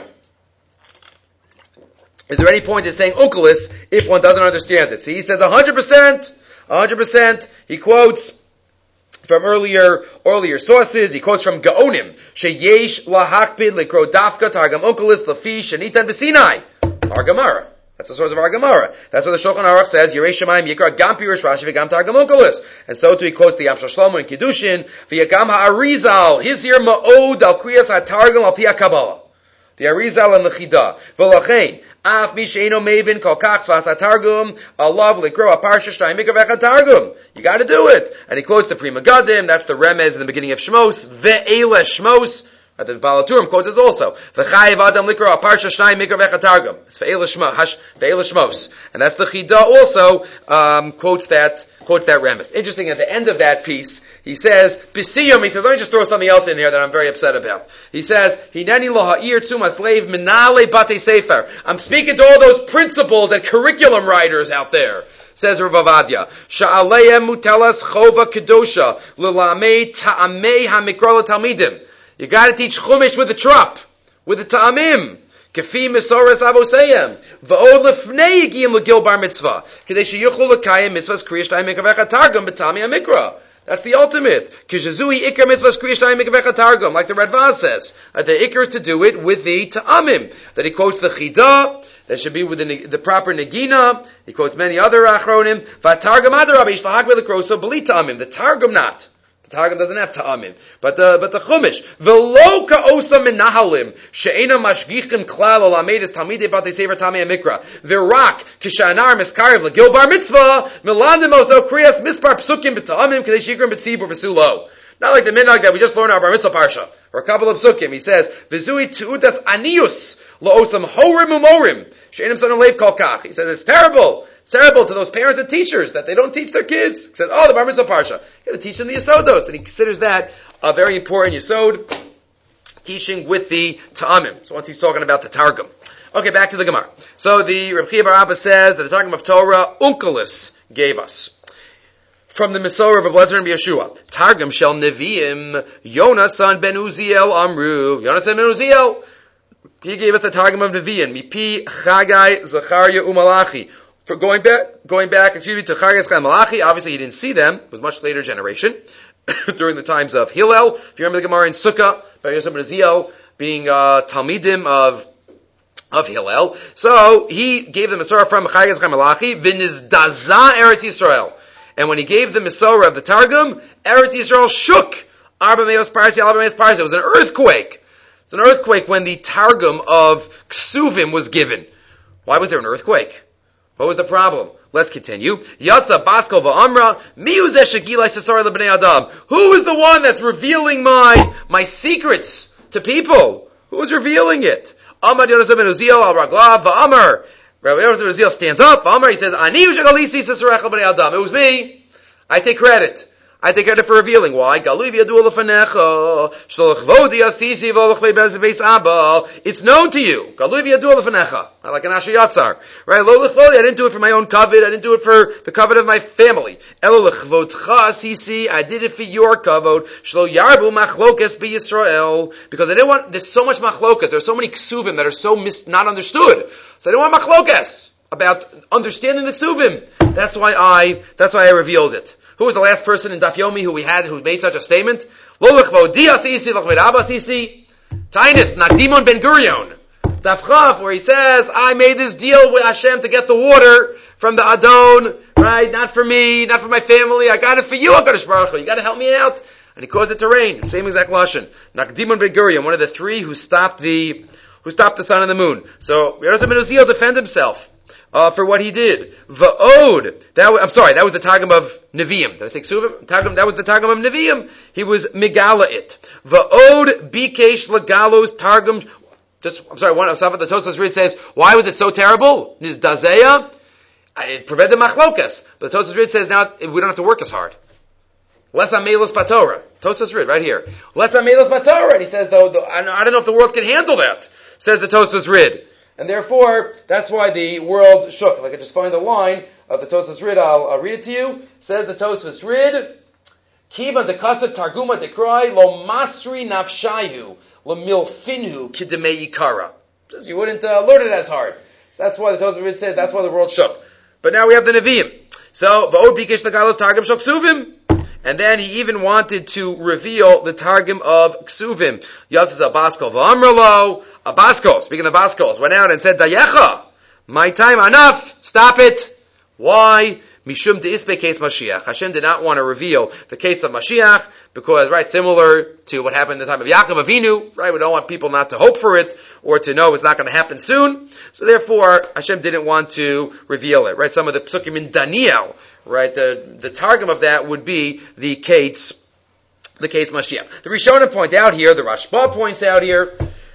Is there any point in saying Unkelus if one doesn't understand it? See, he says 100%. He quotes from earlier sources. He quotes from Gaonim. Sheyesh lahakpid lekro dafka targam Unkelus lafi shenitan b'sinai. Our Gemara. That's the source of our Gemara. That's what the Shulchan Aruch says. Yerei Shamayim yikra gam pirush Rashi v'gam targam Unkelus. And so too he quotes the Yam Shel Shlomo in Kiddushin. V'yagam ha'arizal his here ma'od al kriyas ha'targam al pi ha'kabbalah. The Arizal and the Chida. V'lachein. Af mi she'eno mevin kol kach tzvas hatargum alav likro aparsha shnayim mikra ve'echad targum. You got to do it. And he quotes the Pri Megadim. That's the remez in the beginning of Shmos. Ve'ele Shmos. The Balaturim quotes this also. V'chayiv adam likro aparsha shnayim mikra ve'echad targum. It's ve'ele Shmos. And that's the Chida also quotes that remez. Interesting. At the end of that piece, he says, B'siyum, he says, let me just throw something else in here that I'm very upset about. He says, Hineni lo ha'ir tzuma slave minale bate sefer. I'm speaking to all those principals and curriculum writers out there. Says Rav Avadia. Sha'aleim mutelas chova kedosha l'lamei ta'amei ha'mikra l'talmidim. You gotta teach chumash with the trup, with the ta'amim. Kefi misoras avoseyem. V'od lefnei yigiyim l'gil bar mitzvah. Kedei sheyuchlu l'kayim mitzvahs kriyash ta'im mikavech ha'targum b'tami ha'mikra. That's the ultimate. Kishazui ikar mitzvahs kriyash ta'im mikavech ha'targum. Like the Radvaz says. The ikar is to do it with the ta'amim. That he quotes the Chida. That should be with the proper negina. He quotes many other achronim. V'targum adarabi ishlahak v'lekroso b'li ta'amim. The targum not. The Targum doesn't have ta'amim. But the Chumash. V'lo ka'osa min nahalim. She'ena mashgichim klal ol amedis talmidei batei sefer tamei mikra. V'rak k'sha'anar miskarev l'gil bar mitzvah. Milandim oso kriyas mispar psukim b'ta'amim k'dei shikrim b'tzibur v'sulo. Not like the minhag that we just learned our bar mitzvah parsha. Or a couple of psukim. He says, V'zui tu'udas anius lo'osam horim umorim. She'enim sonim leiv kol kach. He says, it's terrible. It's terrible to those parents and teachers that they don't teach their kids. He says, the bar mitzvah parsha. You got to teach them the Yesodos. And he considers that a very important Yesod, teaching with the Ta'amim. So once he's talking about the Targum. Okay, back to the Gemara. So the Reb Chia bar Abba says that the Targum of Torah, Unkelus gave us. From the Mesorah of Eliezer and Yeshua. Targum shel Nevi'im, Yonasan ben Uziel Amru. Yonasan ben Uziel. He gave us the Targum of Nevi'im. Mipi Chagai Zachariah Umalachi. For going back, to Chagai Zachariah Malachi, obviously he didn't see them. It was a much later generation. During the times of Hillel. If you remember the Gemara in Sukkah, by Yosef ben Uziel being Talmidim of Hillel. So he gave the Mesorah from Chagai Zachariah Malachi. V'nizdaza Eretz Yisrael. And when he gave the Mesorah of the Targum, Eretz Yisrael shook. Arba Meos Parsi. It was an earthquake. It's an earthquake when the Targum of Ksuvim was given. Why was there an earthquake? What was the problem? Let's continue. Yatsa Baskal va'amra miyuzeh shegilai sasar lebnei adam. Who is the one that's revealing my secrets to people? Who is revealing it? Amad Yonasan ben Uziel al Raglav va'amar. Rabbi Yonasan ben Uziel stands up. Amar, he says, it was me. I take credit. I take credit for revealing. Why? It's known to you. Like an Asher Yatzar. Right? I didn't do it for my own covet. I didn't do it for the covet of my family. I did it for your covet. Because I didn't want, there's so much machlokas. There's so many ksuvim that are so not understood. So I didn't want machlokas about understanding the ksuvim. That's why I revealed it. Who was the last person in Daf Yomi who made such a statement? Tainus, Nakdimon Ben Gurion. Daf Chav, where he says, I made this deal with Hashem to get the water from the Adon, right? Not for me, not for my family. I got it for you, HaKadosh Baruch Hu. You gotta help me out. And he caused it to rain. Same exact lashon. Nakdimon Ben Gurion, one of the three who stopped the sun and the moon. So, Yonasan ben Uziel defended himself. For what he did. Va'od. That was the Targum of Nevi'im. Did I say Ksuvim? That was the Targum of Nevi'im. He was Megala it. Va'od bikesh legalos Targum. I'm sorry, the Tosfos Rid says, why was it so terrible? Nizdazeya? It prevented machlokas. But the Tosfos Rid says, now we don't have to work as hard. Less amelos batorah. Tosfos Rid, right here. Less amelos batorah. And he says, though, I don't know if the world can handle that. Says the Tosfos Rid. And therefore, that's why the world shook. If I could just find a line of the Tosfos Rid, I'll read it to you. Says the Tosfos Rid, Kiva de Kasav Targuma de Kroi, Lo Masri Nafshayu, Lo Milfinhu Kidemei Ikara. Says you wouldn't learn it as hard. So that's why the Tosfos Rid says that's why the world shook. But now we have the Nevi'im. So, Va'od Bikesh Legalos Targum Shok Ksuvim. And then he even wanted to reveal the Targum of Ksuvim. Yatzis Abaskol V'amralo. Abaskol, speaking of Abaskos, went out and said, Dayecha, my time, enough, stop it. Why? Mishum de'isbe case Mashiach. Hashem did not want to reveal the case of Mashiach, because, right, similar to what happened in the time of Yaakov Avinu, right, we don't want people not to hope for it, or to know it's not going to happen soon. So therefore, Hashem didn't want to reveal it, right? Some of the psukim in Daniel, right, the targum of that would be the case Mashiach. The Rishonim point out here, the Rashba points out here,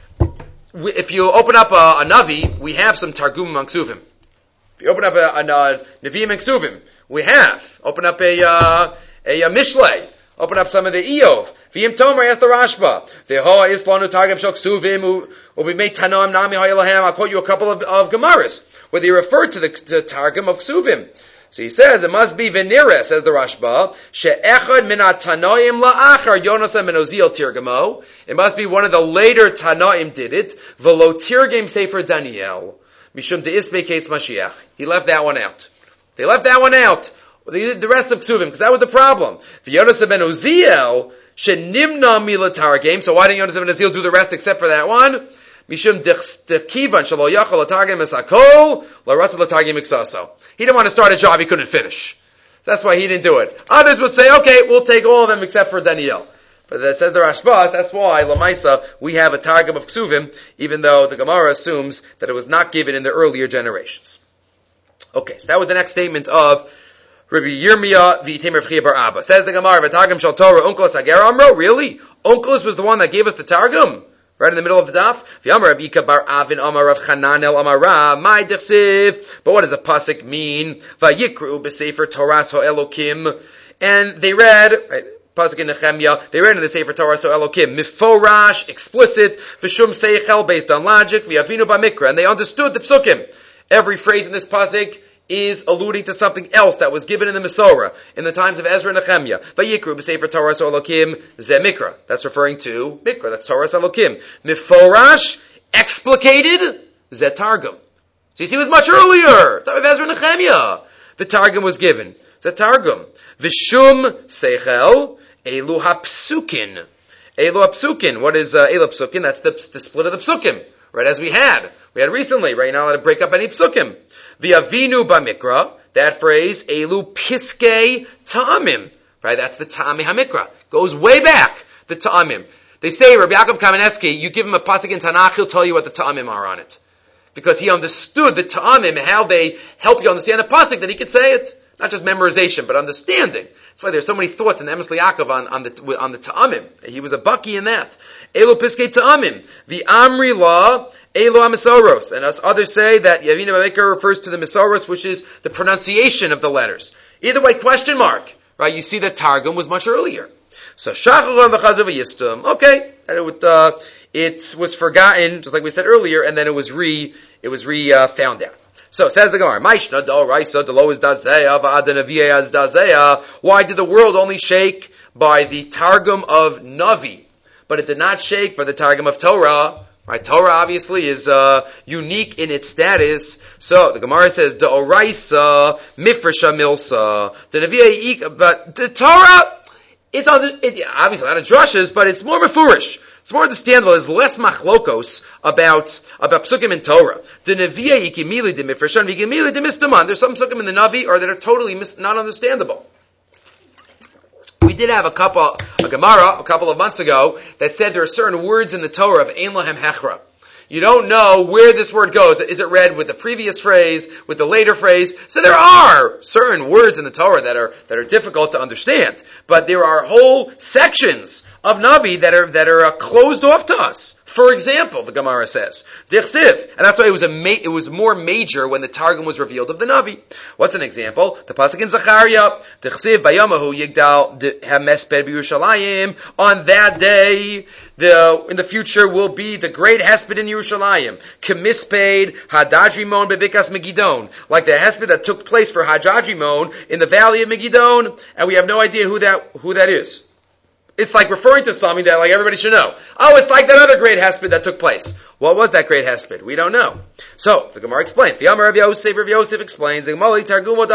if you open up a Navi, we have some Targum among Ksuvim. If you open up a Nevi'im and Ksuvim, we have. Open up a Mishlei. Open up some of the Eov. V'im Tomer, ask the Rashba. V'ho islanu Targum shok Ksuvim, u'bi mei tanoim nami ha'yelahem. I'll quote you a couple of Gemaras, where they refer to the Targum of Ksuvim. So he says, it must be Venira, says the Rashba, she'echad minat tanoim la'achar Yonasan ben Uziel tirgamo. It must be one of the later Tanoim did it. V'lo tirgem sefer Daniel. Mishum de'isbe kates Mashiach. He left that one out. They left that one out. The rest of Ksuvim, because that was the problem. Yonasan ben Uziel, she'nimna mila targem. So why didn't Yonasan ben Uziel do the rest except for that one? Mishum de'kivan shelo yachol l'targem esakol, l'rasa l'targem iksaso. He didn't want to start a job he couldn't finish. That's why he didn't do it. Others would say, okay, we'll take all of them except for Daniel. But that says the Rashba, that's why, Lamaisa, we have a Targum of Ksuvim, even though the Gemara assumes that it was not given in the earlier generations. Okay, so that was the next statement of Rabbi Yirmiyah v'Yitem Rav Bar Abba. Says the Gemara, V'Targum Shal Torah, Unkelos Hager Amro, really? Unkelos was the one that gave us the Targum? Right in the middle of the daf? V'Amar Rav Ika Bar Avin Amar Rav Chananel Amara, my dechsiv. But what does the pasuk mean? Vayikru b'Sefer Torah so Elokim. And they read, right, pasuk in Nehemiah, they read in the Sefer Torah so Elokim, miforash, explicit, v'shum seichel, based on logic, v'yavinu b'mikra, and they understood the psukim. Every phrase in this pasuk is alluding to something else that was given in the Mesorah in the times of Ezra and Nehemiah. Vayikru b'Sefer Torah so Elokim, ze mikra. That's referring to mikra, that's Torah so Elokim. Miforash, explicated, ze targum. So you see, it was much earlier, time of Ezra and Nehemiah. The targum was given. The targum. V'shum seichel, elu hapsukin. Elu hapsukin. What is elu hapsukin? That's the split of the psukim. Right, as we had recently, right? You're not allowed to break up any psukim. V'avinu b'mikra, that phrase, elu piskei ta'amim. Right, that's the ta'amim ha'mikra. Goes way back, the ta'amim. They say, Rabbi Yaakov Kamenetsky, you give him a pasuk in Tanakh, he'll tell you what the ta'amim are on it. Because he understood the ta'amim and how they help you understand the pasuk, that he could say it. Not just memorization, but understanding. That's why there's so many thoughts in Emes Yaakov on the ta'amim. He was a baki in that. Elu piskei ta'amim. The amri la Elo HaMesoros. And us others say that Yavina Bamikra refers to the Mesoros, which is the pronunciation of the letters. Either way, question mark. Right? You see that Targum was much earlier. So Shacharon v'chazav v'yistum. Okay. And it was forgotten, just like we said earlier, and then it was found out. So says the Gemara, Maishna d'oraisa d'lo is dazeya v'adanaviyah as dazeya. Why did the world only shake by the Targum of Navi, but it did not shake by the Targum of Torah? Right? Torah obviously is unique in its status. So the Gemara says d'oraisa mifresha milsa. The Naviyah, but the Torah, it's obviously not a drushes, but it's more mefurish. It's more understandable. There's less machlokos about psukim in Torah. The Nevi'ah yikimili de mifreshan v'yikimili de mistaman. There's some psukim in the Navi or that are totally not understandable. We did have a Gemara a couple of months ago that said there are certain words in the Torah of Ein Lahem Hechra. You don't know where this word goes. Is it read with the previous phrase, with the later phrase? So there are certain words in the Torah that are difficult to understand. But there are whole sections of Navi that are closed off to us. For example, the Gemara says, Dichsiv, and that's why it was more major when the Targum was revealed of the Navi. What's an example? The pasuk in Zechariah, Dichsiv bayamahu yigdal hamesped b'Yerushalayim. On that day, in the future will be the great hesped in Yerushalayim. Kemisped hadadrimon bebikas Megidon, like the hesped that took place for Hadadrimon in the valley of Megidon, and we have no idea who that is. It's like referring to something that like everybody should know. Oh, it's like that other great hesped that took place. What was that great hesped? We don't know. So the Gemara explains. Rav Yosef explains. Without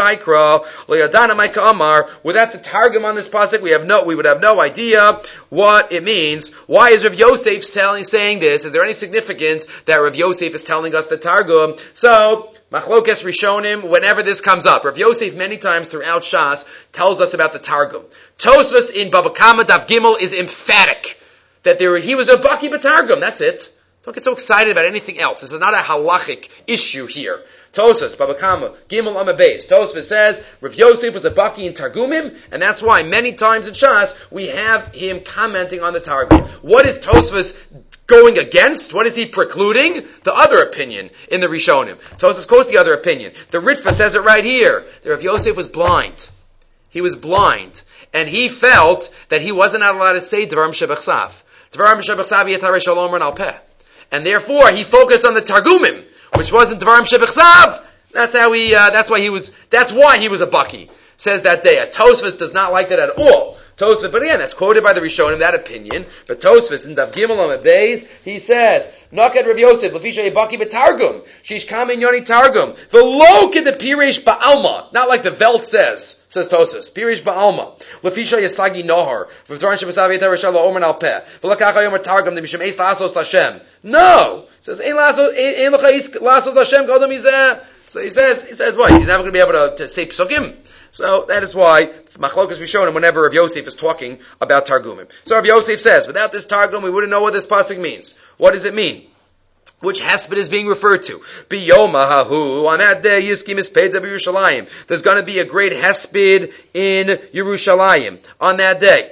the Targum on this pasuk, we would have no idea what it means. Why is Rav Yosef saying this? Is there any significance that Rav Yosef is telling us the Targum? So Machlokes Rishonim, whenever this comes up, Rav Yosef many times throughout Shas tells us about the Targum. Tosfos in Bava Kama Daf Gimel is emphatic that he was a Baki B'Targum. That's it. Don't get so excited about anything else. This is not a halachic issue here. Tosfos, Bava Kama, Gimel Amabeis. Tosfos says Rav Yosef was a Baki in Targumim, and that's why many times in Shas we have him commenting on the Targum. What is Tosfos going against? What is he precluding? The other opinion in the Rishonim. Tosfos quotes the other opinion. The Ritva says it right here. That Rav Yosef was blind. He was blind. And he felt that he wasn't allowed to say Dvarim Shebechsav. Dvarim Shebechsav Yetarei Shalom Ren Al Peh. And therefore he focused on the Targumim, which wasn't Dvarim Shebechsav. That's why he was a Baki. Says that day. Tosfos does not like that at all. Tosfos, but again, that's quoted by the Rishonim, that opinion. But Tosfos in Daf Gimel Amud Beis, he says, Nakat Rav Yosef, Lefisha Yebaki B'Targum, Shish Kamen Yoni Targum, V'lo K'de Piresh Ba'alma, not like the Velt says Tosfos, Piresh Ba'alma, Lefisha Yasagi Nohar, V'Dvarim Shebesav Yetar Shalom Omer Al Peh, V'lakach Hayom Targum, D'Mishem Eis Lasos Lashem. No! It says, Ein Lasos Lashem Kodom Yizeh. So he says what? He's never going to be able to say Psukim? So that is why Machlokas Rishonim whenever Rav Yosef is talking about Targumim. So Rav Yosef says, without this Targum, we wouldn't know what this pasuk means. What does it mean? Which hesped is being referred to? Biyoma hahu, on that day, Yiskim Mispeda b'Yerushalayim. There's going to be a great hesped in Yerushalayim on that day.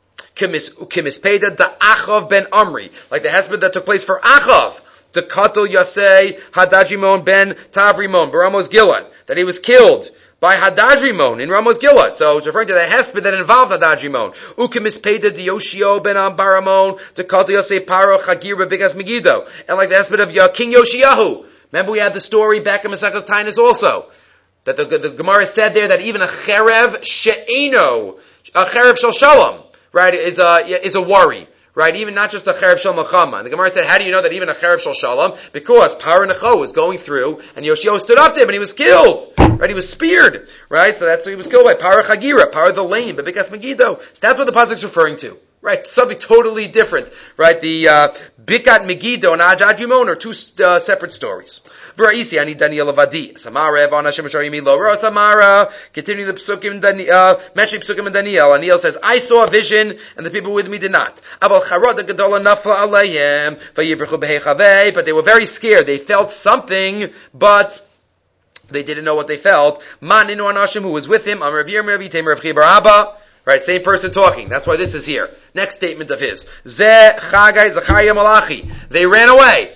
Kimispeda da Achav ben Amri, like the hesped that took place for Achav. The Katel Yasei Hadadrimon ben Tavrimon, Baramos Gilad, that he was killed by Hadadrimon in Ramos Gilad. So it's referring to the hesped that involved Hadadrimon. Ukemispeda Yoshio ben Ambaramon, the Katel Yasei Paro Chagir bebikas Megiddo, and like the hesped of King Yoshiyahu. Remember we had the story back in Maseches Taanis also, that the Gemara said there that even a cherev she'eno, a cherev shel shalom, right, is a worry. Right, even not just a cherev shel milchama. And the Gemara said, how do you know that even a cherev shel shalom? Because Paro Necho was going through, and Yoshio stood up to him, and he was killed. Right, he was speared. Right, so that's why he was killed by Paro Chagira, Paro the lame, bebikas Megiddo. So that's what the pasuk's referring to. Right, something totally different. Right, the Bikat Megiddo and Hadadrimon are two separate stories. V'ra'isi ani Daniel Avadi. Samara Evan Hashem Ashar Yimi Lo Ra Samara. Continuing the psukim, mentioning psukim in Daniel. Daniel says, I saw a vision, and the people with me did not. Aval Charad Gedola Nafla Alayim. Vayivrechu Behechavei. But they were very scared. They felt something, but they didn't know what they felt. Man Inu Anashim, who was with him, Amar Rav Yirmiyah, Tamer Rav Chibar Abba. Right, same person talking. That's why this is here. Next statement of his. Ze Chagai Zachariah Malachi. They ran away.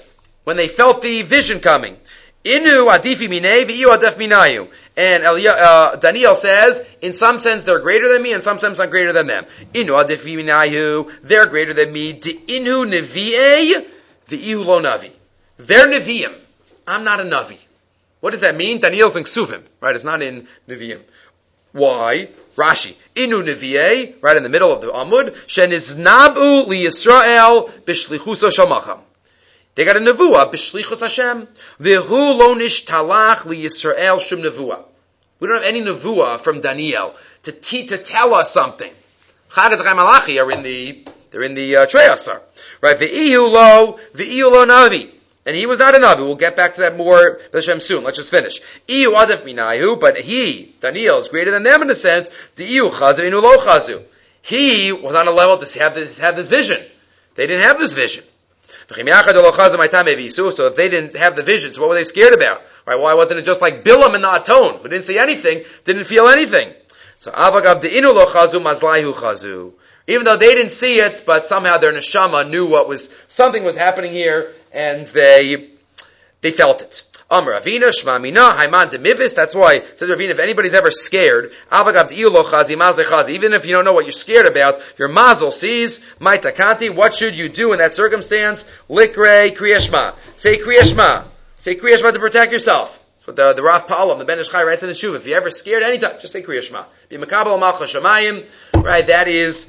when they felt the vision coming. Inu adifi minei v'iyu adef minayu. And Daniel says, in some sense they're greater than me, in some sense I'm greater than them. Inu adifi minayu, they're greater than me. Di inu nevi'ei v'iyu lo navi. They're nevi'im. I'm not a navi. What does that mean? Daniel's in Ksuvim, right? It's not in nevi'im. Why? Rashi. Inu nevi'ei, right in the middle of the Amud, sheniznabu li Yisrael b'shlichuso shamacham. They got a nevuah, b'shlichus Hashem. V'hu lo nishtalach li Yisrael shum nevuah. We don't have any nevuah from Daniel to tell us something. Chag HaZechai Malachi they're in the Treyasar. Right? V'iyu lo navi. And he was not a navi. We'll get back to that more, Hashem, soon. Let's just finish. Iyu adef minayu, but he, Daniel, is greater than them in a sense. The iyu chazu, inu lo chazu. He was on a level to have this vision. They didn't have this vision. So if they didn't have the visions, what were they scared about? Right? Why wasn't it just like Bilam and the Aton, who didn't see anything, didn't feel anything? So avagav de inu lo chazu mazlaihu chazu. Even though they didn't see it, but somehow their neshama knew something was happening here, and they felt it. Amr Ravina, Shma Mina, Haiman de Mivis. That's why it says Ravina, if anybody's ever scared, avagav de lo chazi, mazle chazi. Even if you don't know what you're scared about, your mazel sees, Maitakanti, what should you do in that circumstance? Likre kriyashma. Say kriyashma. Say kriyashma to protect yourself. That's what the Rav Pa'alam, the Ben Ish Chai, writes in the Shuv. If you're ever scared anytime, just say kriyashma. Be makabel malcha shamayim. Right, that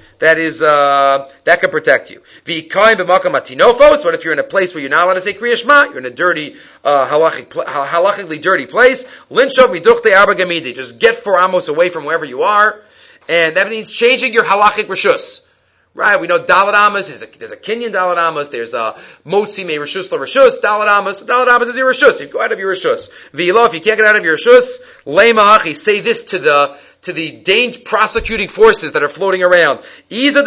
can protect you. What if you're in a place where you're not allowed to say Kriya Shema? You're in a dirty, halachically dirty place. Just get 4 amos away from wherever you are. And that means changing your halachic reshus. Right, we know Dalet Amos, there's a Kenyan Dalet Amos, there's a Motzi Me Reshus La Reshus, Dalet Amos is your Reshus. You go out of your Reshus. V'ilo, if you can't get out of your Reshus, Leimahachi, say this to the prosecuting forces that are floating around. There's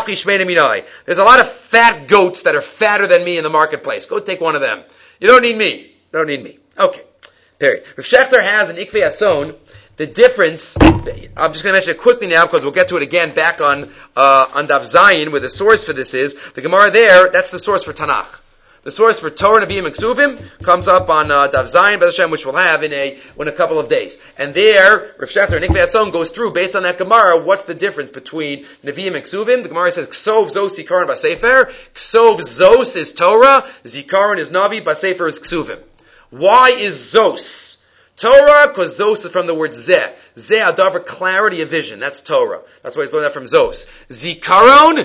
a lot of fat goats that are fatter than me in the marketplace. Go take one of them. You don't need me. Okay. Period. Rav Shechter has an Ikvei Atzon. The difference, I'm just going to mention it quickly now because we'll get to it again back on Daf Zayin, where the source for this is. The Gemara there, that's the source for Tanakh. The source for Torah, Nevi'im, and Ksuvim comes up on Daf Zayin, B'ez Hashem, which we'll have in a couple of days. And there, Rav Shechter and Ikvei Atzon goes through, based on that Gemara, what's the difference between Nevi'im and Ksuvim. The Gemara says, Ksov, Zos, Zikaron, Basefer. Ksov, Zos is Torah. Zikaron is Navi. Basefer is Ksuvim. Why is Zos Torah? Because Zos is from the word Zeh. Zeh adavar, clarity of vision. That's Torah. That's why he's learned that from Zos. Zikaron,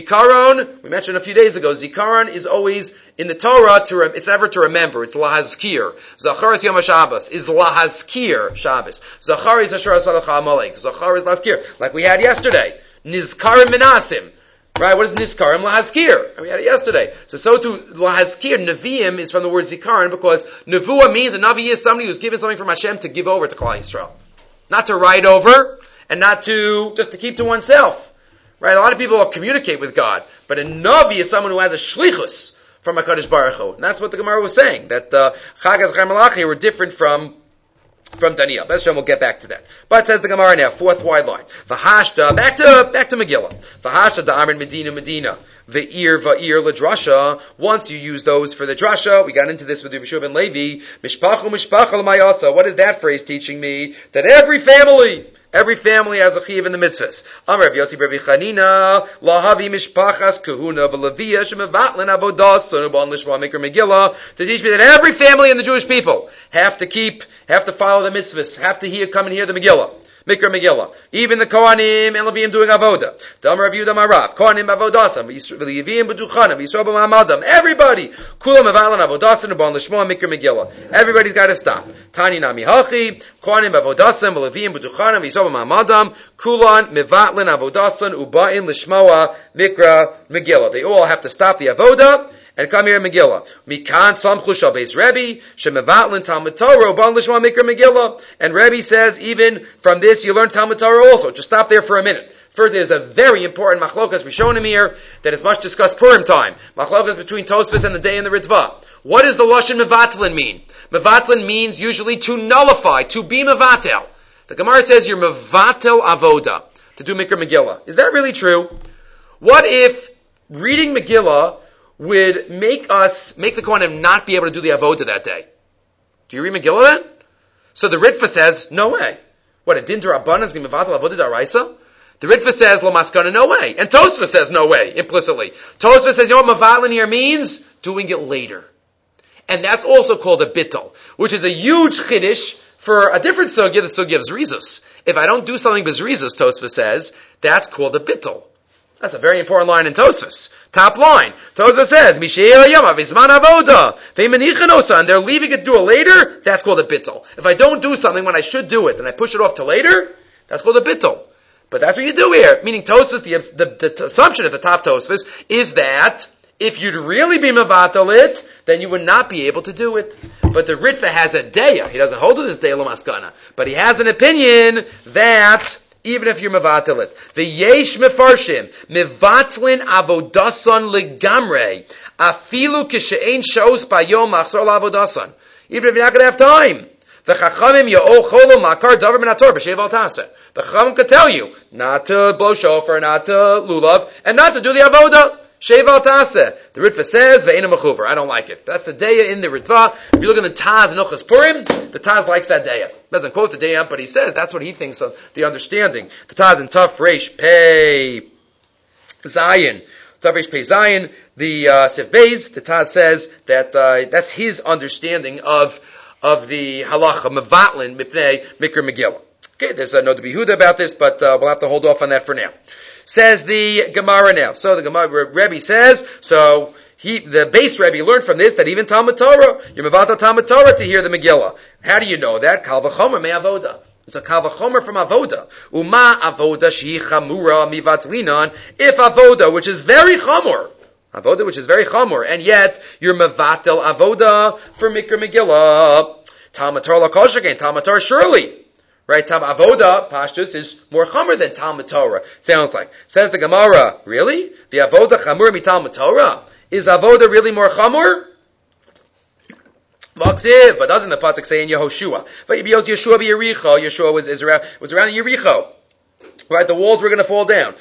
we mentioned a few days ago, Zikaron is always in the Torah, it's never to remember, it's lahazkir. Zachar is Yom HaShabbos, is lahazkir Shabbos. Zachar is Asher Asalach HaAmalek. Zachar is lahazkir. Like we had yesterday. Nizkarim Menasim. Right, what is Nizkarim? Lahazkir. We had it yesterday. So too, Lahazkir, Nevi'im, is from the word Zikaron, because Nevuah means a Navi is somebody who's given something from Hashem to give over to Klal Yisrael. Not to write over, and not just to keep to oneself. Right, a lot of people communicate with God, but a Navi is someone who has a shlichus from HaKadosh Baruch Hu. And that's what the Gemara was saying, that Chag HaZechai Malachi were different from Daniel. B'ez Hashem, we'll get back to that. But says the Gemara now, 4th wide line. V'hashta, back to Megillah. V'hashta da'amrin Medina. V'ir l'drasha. Once you use those for the drasha, we got into this with Yeshua ben Levi. Mishpacha l'mayasa. What is that phrase teaching me? That every family has a chiyuv in the mitzvahs. Amar Rav Yossi Rav Chanina, lahavi mishpachas kahuna v'leviyah shemevatlin avodas sonubon lishma mikra Megillah, to teach me that every family in the Jewish people have to follow the mitzvahs, have to come and hear the Megillah. Mikra Megillah. Even the Kohanim and Levim doing avoda. Damar Rav Yehuda Marav. Kohanim avodasam. Levim b'duchanim. Yisrael b'ma'amadam. Everybody. Kulam avalan avodasam. Ubon l'shmoa Mikra Megillah. Everybody's got to stop. Tani nami hachi. Kohanim avodasam. Levim b'duchanim. Yisrael b'ma'amadam. Kulan mevatlin avodasam. Uba'in l'shmoa Mikra Megillah. They all have to stop the avoda and come here in Megillah. Mikan samchu shal beis Rebbe, shemevatlin Talmud Torah, uban lishma mikra Megillah. And Rebbe says, even from this, you learn Talmud Torah also. Just stop there for a minute. First, there's a very important machlokas we've shown him here, that is much discussed Purim time. Machlokas between Tosfos and the day and the Ritva. What does the Lashon mevatlin mean? Mevatlin means usually to nullify, to be mevatel. The Gemara says you're mevatel avoda, to do mikra Megillah. Is that really true? What if reading Megillah would make the Kohanim not be able to do the avoda that day. Do you read Megillah then? So the Ritva says, no way. What, a din d'Rabbanan is going to be mevatel avoda d'Oraisa? The Ritva says, lo maskana, no way. And Tosfos says, no way, implicitly. Tosfos says, you know what mevatel here means? Doing it later. And that's also called a bittul, which is a huge chiddush for a different sugya, the sugya of Zrizus. If I don't do something with Zrizus, Tosfos says, that's called a bittul. That's a very important line in Tosfos. Top line. Tosfos says, and they're leaving it to do it later, that's called a bittul. If I don't do something when I should do it, and I push it off to later, that's called a bittul. But that's what you do here. Meaning Tosfos, the assumption at the top Tosfos is that if you'd really be mevatel it, then you would not be able to do it. But the Ritva has a deya. He doesn't hold to this deya l'maskana. But he has an opinion that even if you're mevatel it, v'yesh mefarshim mevatlin avodasan legamre afilu kishein shos bayom machzor la'avodasan. Even if you're not going to have time. V'chachamim yo'ol cholo makar davar min haTorah b'shev al taseh. The Chacham could tell you not to blow shofar, not to lulav, and not to do the avoda. Sheval Taseh. The Ritva says, Ve'ena Mechuver. I don't like it. That's the Deya in the Ritva. If you look in the Taz and Uchas Purim, the Taz likes that Deya. Doesn't quote the Deya, but he says that's what he thinks of the understanding. The Taz in Taf Reish Pei Zayin. Taf Reish Pei Zayin, the Sif Beis, the Taz says that that's his understanding of the halacha, Mevatlin, Mipnei, Mikra Megillah. Okay, there's no to be Huda about this, but we'll have to hold off on that for now. Says the Gemara now. So the Gemara Rebbe says, the base Rebbe learned from this that even Talmud Torah, you're mevatel Talmud Torah to hear the Megillah. How do you know that? Kal v'chomer me avoda. It's a kal v'chomer from avoda. Uma avoda shehi chamura mivatlinan. If avoda, which is very chamur, and yet you're mevatel avoda for Mikra Megillah. Talmud Torah lakoshakein, Talmud Torah surely. Right, avoda, pashtus, is more chamer than Talmud Torah. Sounds like. Says the Gemara, really? The avoda chamur mi Talmud Torah? Is avoda really more chamer? Vaksiv, but doesn't the pasuk say in Yehoshua? Yeshua be Yericho. Yeshua was around Yericho. Right, the walls were going to fall down.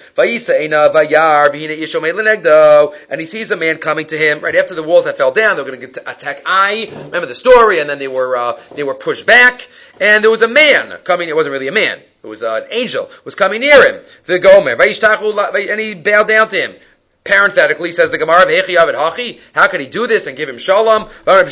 And he sees a man coming to him. Right after the walls had fell down, they were going to attack Ai. Remember the story? And then they were pushed back. And there was a man coming. It wasn't really a man. It was an angel. Was coming near him. The Gomer. And he bowed down to him. Parenthetically, says the Gemara, how could he do this and give him shalom? You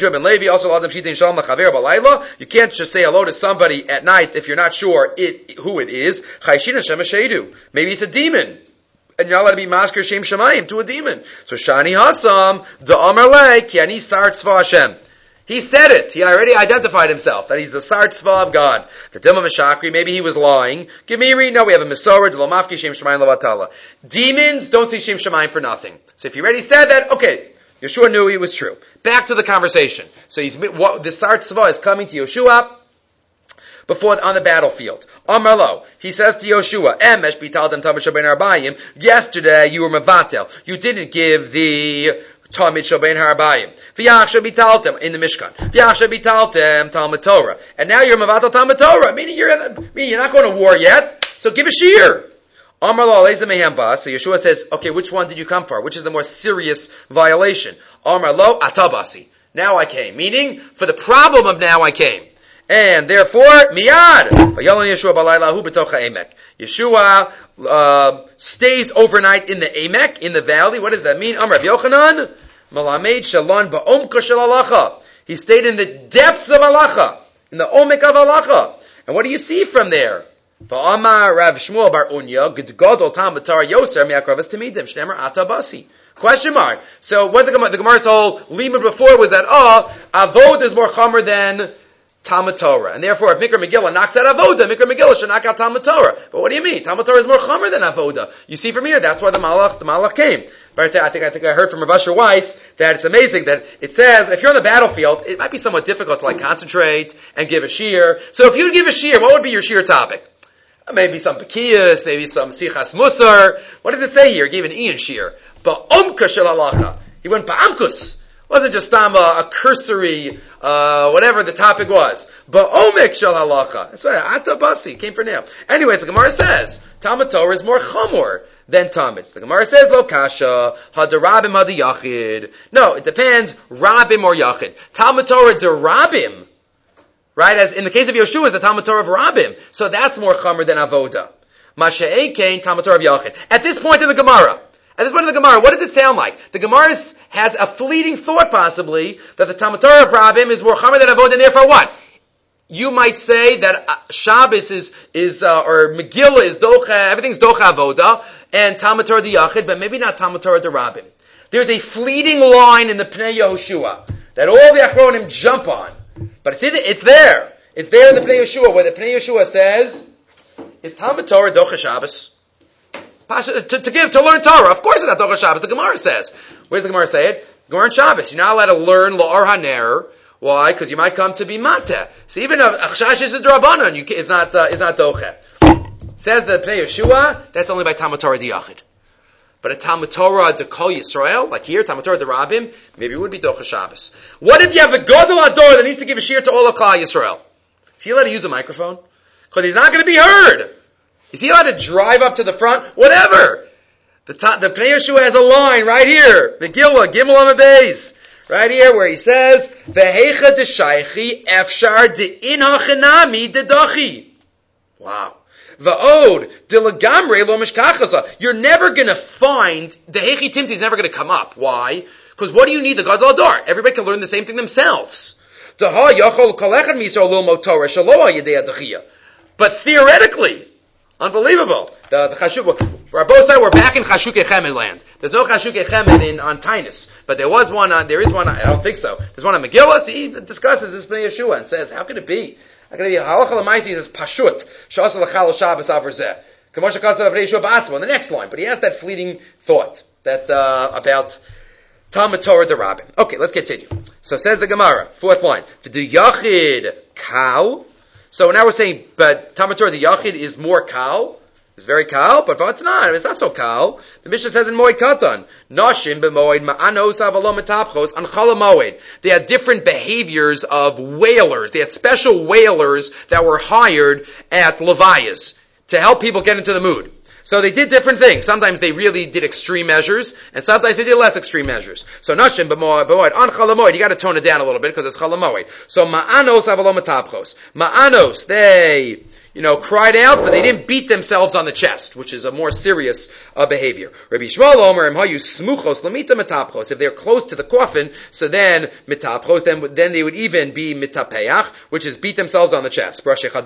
can't just say hello to somebody at night if you're not sure who it is. Maybe it's a demon. And you're not allowed to be masker shem shamayim to a demon. So Shani Hasam, Da'amar Le, Kiani Sar Tzva Hashem. He said it. He already identified himself, that he's a Sar Tzva of God. Maybe he was lying. Gemiri, no, we have a Mesorah, Delomafki, Shem Shemayim Lavatala. Demons don't see Shem Shemayim for nothing. So if he already said that, okay, Yeshua knew he was true. Back to the conversation. So the Sar Tzva is coming to Yeshua on the battlefield. Amarlo, he says to Yoshua, Emesh bitaltem tamid shabein harbayim. Yesterday you were mevatel. You didn't give the tamid shabein harbayim. V'yachshav bitaltem in the Mishkan. V'yachshav bitaltem Talmud Torah. And now you're mevatel Talmud Torah, meaning you're not going to war yet. So give a shear. Amarlo aleza mehamba. So Yeshua says, okay, which one did you come for? Which is the more serious violation? Amarlo atabasi. Now I came. Meaning, for the problem of now I came. And therefore, miyad. Yeshua stays overnight in the Emek, in the valley. What does that mean? Amar Rav Yochanan, Malamed Shalon ba'omka shel halacha. He stayed in the depths of halacha, in the omek of halacha. And what do you see from there? Va'amar Rav Shmuel bar Unya, G'dgadol Talmud Torah Yoser mi'akravas tamidim shnemer atabasi. Question mark. So what the Gemara's whole limud before was that avod is more chamer than Talmud Torah. And therefore, if Mikra Megillah knocks out Avoda, Mikra Megillah should knock out Talmud Torah. But what do you mean? Talmud Torah is more chamer than Avoda. You see from here, that's why the Malach came. But I think I heard from Rav Asher Weiss that it's amazing that it says, if you're on the battlefield, it might be somewhat difficult to concentrate and give a shear. So if you give a shear, what would be your shear topic? Maybe some Bekiyas, maybe some Sichas Musar. What does it say here? He gave an Ian shear. Ba'omka shel halacha. He went ba'amkus. It wasn't just a cursory, whatever the topic was. Ba'omek shel halacha. That's right. Atabasi came for now. Anyways, the Gemara says, Talmud Torah is more chamor than Talmud. The Gemara says, Lo kasha, hadarabim hadiyachid. No, it depends, rabim or yachid. Talmud Torah derabim, right? As in the case of Yeshua, is the Talmud Torah of rabim. So that's more chamor than avoda. Masha'ekein, Talmud Torah of yachid. At this point in the Gemara, what does it sound like? The Gemara has a fleeting thought, possibly, that the Talmud Torah of rabim is more chamor than avoda, and therefore what? You might say that Shabbos is or Megillah is docha, everything's docha avoda, and Talmud Torah d'Yachid, but maybe not Talmud Torah d'Rabim. There's a fleeting line in the Pnei Yehoshua that all the Achronim jump on, but it's there. It's there in the Pnei Yehoshua, where the Pnei Yehoshua says, is Talmud Torah docha Shabbos? To learn Torah, of course it's not docha Shabbos. The Gemara says. Where does the Gemara say it? Gemara on Shabbos. You're not allowed to learn La'or HaNer. Why? Because you might come to be mata. So even if achshash is a drabanan, it's not doche. Says the Pnei Yehoshua, that's only by Talmud Torah d'Yachid. But a Talmud Torah d'Kol Yisrael, like here, Talmud Torah d'Rabim, maybe it would be doche Shabbos. What if you have a Gadol Ador that needs to give a shir to all of Klal Yisrael? Is he allowed to use a microphone? Because he's not going to be heard. Is he allowed to drive up to the front? Whatever. The Pnei Yehoshua has a line right here. Megillah, Gimel Amud Beis. Right here where he says, V'heicha d'shaychi efshar de'in hachanami de'dachi. Wow. V'od de'legamre lo mishkachasa. You're never going to find, the heichi timti is never going to come up. Why? Because what do you need the Gadol Ador? Everybody can learn the same thing themselves. But theoretically, unbelievable. The Chashuk, Rabosai, we're back in Chashukei Chemed land. There's no Chashukei Chemed on Tainus, but there is one, I don't think so. There's one on Megillah, so he discusses this Pnei Yehoshua and says, how can it be? How can it be? Halacha l'maisi says, Pashut, Shasa l'chal Shabbos averzeh. Kamosha Kasav Pnei Yehoshua ba'atzmo, in the next line, but he has that fleeting thought, that, about Talmud Torah d'Rabim. Okay, let's continue. So says the Gemara, fourth line, the Yachid Kal. So now we're saying, but Talmud Torah d'Yachid is more Kal. It's very kal, but it's not so kal. The Mishnah says in Moed Katan, Nashim b'moed ma'anos avalom etapchos an chala moed. They had different behaviors of whalers. They had special whalers that were hired at levayas to help people get into the mood. So they did different things. Sometimes they really did extreme measures, and sometimes they did less extreme measures. So Nashim b'moed an chala moed. You got to tone it down a little bit because it's chala moed. So ma'anos avalom etapchos. Ma'anos, they cried out, but they didn't beat themselves on the chest, which is a more serious behavior. Rabbi Yishmael Omer, if they're close to the coffin, so then mitapchos, then they would even be mitapeach, which is beat themselves on the chest.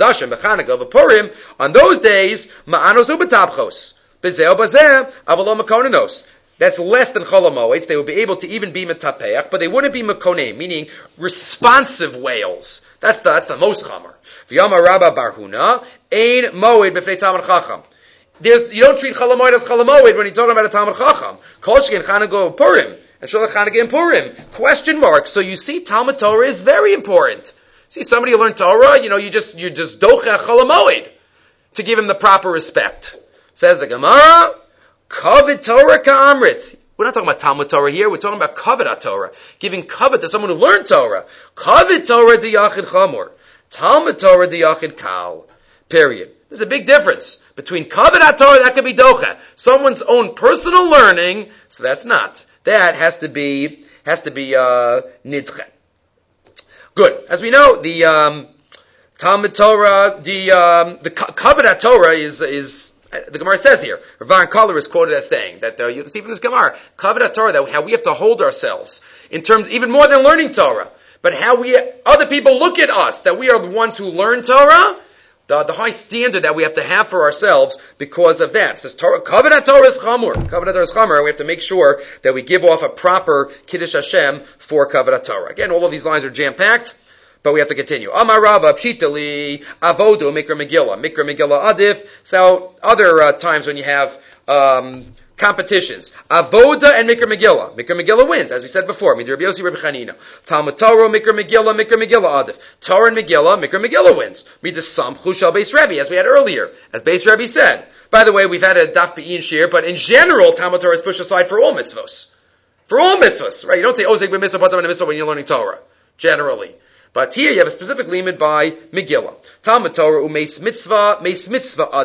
On those days, ma'anos ubetapchos, bezeh bazeh, avalom makonanos. That's less than chol hamoed. They would be able to even be mitapeach, but they wouldn't be makonim, meaning responsive whales. That's the most chamer. V'yama Rabba Barhuna, ein moed b'fnei Talmud Chacham. You don't treat chol hamoed as chol hamoed when you're talking about a Talmud Chacham. Kol sheken Chanukah Purim and Shulchan Chanukah in Purim. Question mark. So you see, Talmud Torah is very important. See, somebody who learned Torah, you just docha chol hamoed to give him the proper respect. Says the Gemara, Kavod Torah ka'amrit. We're not talking about Talmud Torah here. We're talking about Kavod Torah, giving kavod to someone who learned Torah. Kavod Torah d'Yachid chamor. Talmud Torah d'Yachid kal. Period. There's a big difference between Kavod Torah, that could be docha, someone's own personal learning. So that's not. That has to be nidche. Good. As we know, the Talmud Torah, the Kavod Torah is the Gemara says here. Rav Koller is quoted as saying that you see from this Gemara, Kavod Torah, that how we have to hold ourselves in terms even more than learning Torah. But how other people look at us, that we are the ones who learn Torah, the high standard that we have to have for ourselves because of that. It says Kavod Torah is chamur. Kavod Torah is chamur. We have to make sure that we give off a proper Kiddush Hashem for Kavod Torah. Again, all of these lines are jam-packed, but we have to continue. Amar Rava Pshitali Avodu Mikra Megillah Adif. So other times when you have competitions. Avoda and Mikra Megillah. Mikra Megillah wins, as we said before. Rabbi Yossi, Rabbi Chanina. Talmud Torah, Mikra Megillah Adif. Torah and Megillah, Mikra Megillah wins. Midah Samchu Shal Beis Rebbe, as we had earlier. As Beis Rebbe said. By the way, we've had a Daf Be'in shir, but in general, Talmud Torah is pushed aside for all mitzvos. For all mitzvos, right? You don't say, Ozeg b'mitzvah, patam b'mitzvah when you're learning Torah. Generally. But here you have a specific limit by Megillah. Talmud Torah, Meis mitzvah adif.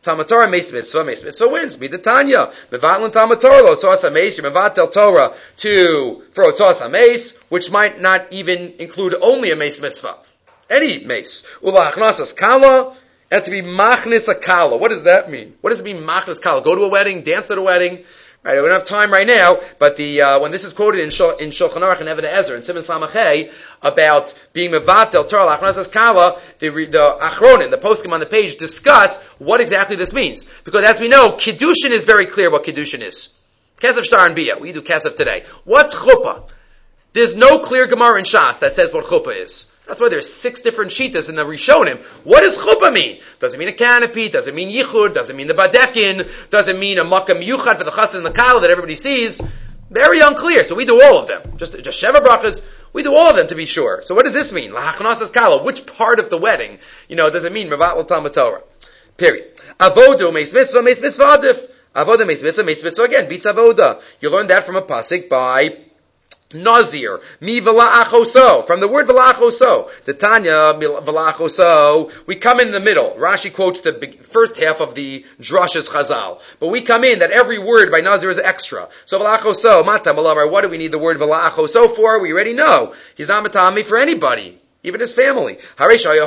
Talmud Torah, Meis Mitzvah wins. Midatanya, Mevatlin Talmud Torah, Lo Tzos HaMeis, Mevatel Torah for Tzos HaMeis, which might not even include only a Meis Mitzvah. Any Meis. Ula Achnasas Kala, and to be Machnis a Kala. What does that mean? What does it mean, Machnis Kala? Go to a wedding, dance at a wedding. Right, we don't have time right now, but when this is quoted in Shulchan Aruch and Even HaEzer and Siman Samachay about being mevatel Torah lachnasas kala, the achronim, the poskim on the page, discuss what exactly this means. Because as we know, kiddushin is very clear what kiddushin is. Kesef shtar and bia. We do kesef today. What's chuppah? There's no clear Gemara in Shas that says what chuppah is. That's why there's 6 different shitas in the Rishonim. What does chuppah mean? Does it mean a canopy? Does it mean yichud? Does it mean the badekin? Does it mean a makam yuchad for the chassan and the kala that everybody sees? Very unclear. So we do all of them. Just Sheva brachas. We do all of them to be sure. So what does this mean? Lahachnasas kala. Which part of the wedding? Does it mean mevatel Talmud Torah? Period. Avodo meis mitzvah adif. Avoda meis mitzvah again. Beats avoda. You learn that from a pasuk by Nazir, mi v'la'achoso, from the word v'la'achoso. The Tanya, v'la'achoso, we come in the middle. Rashi quotes the first half of the Drash's Chazal. But we come in that every word by Nazir is extra. So v'la'achoso, matam alamar, what do we need the word v'la'achoso for? We already know. He's not matami for anybody. Even his family. He's going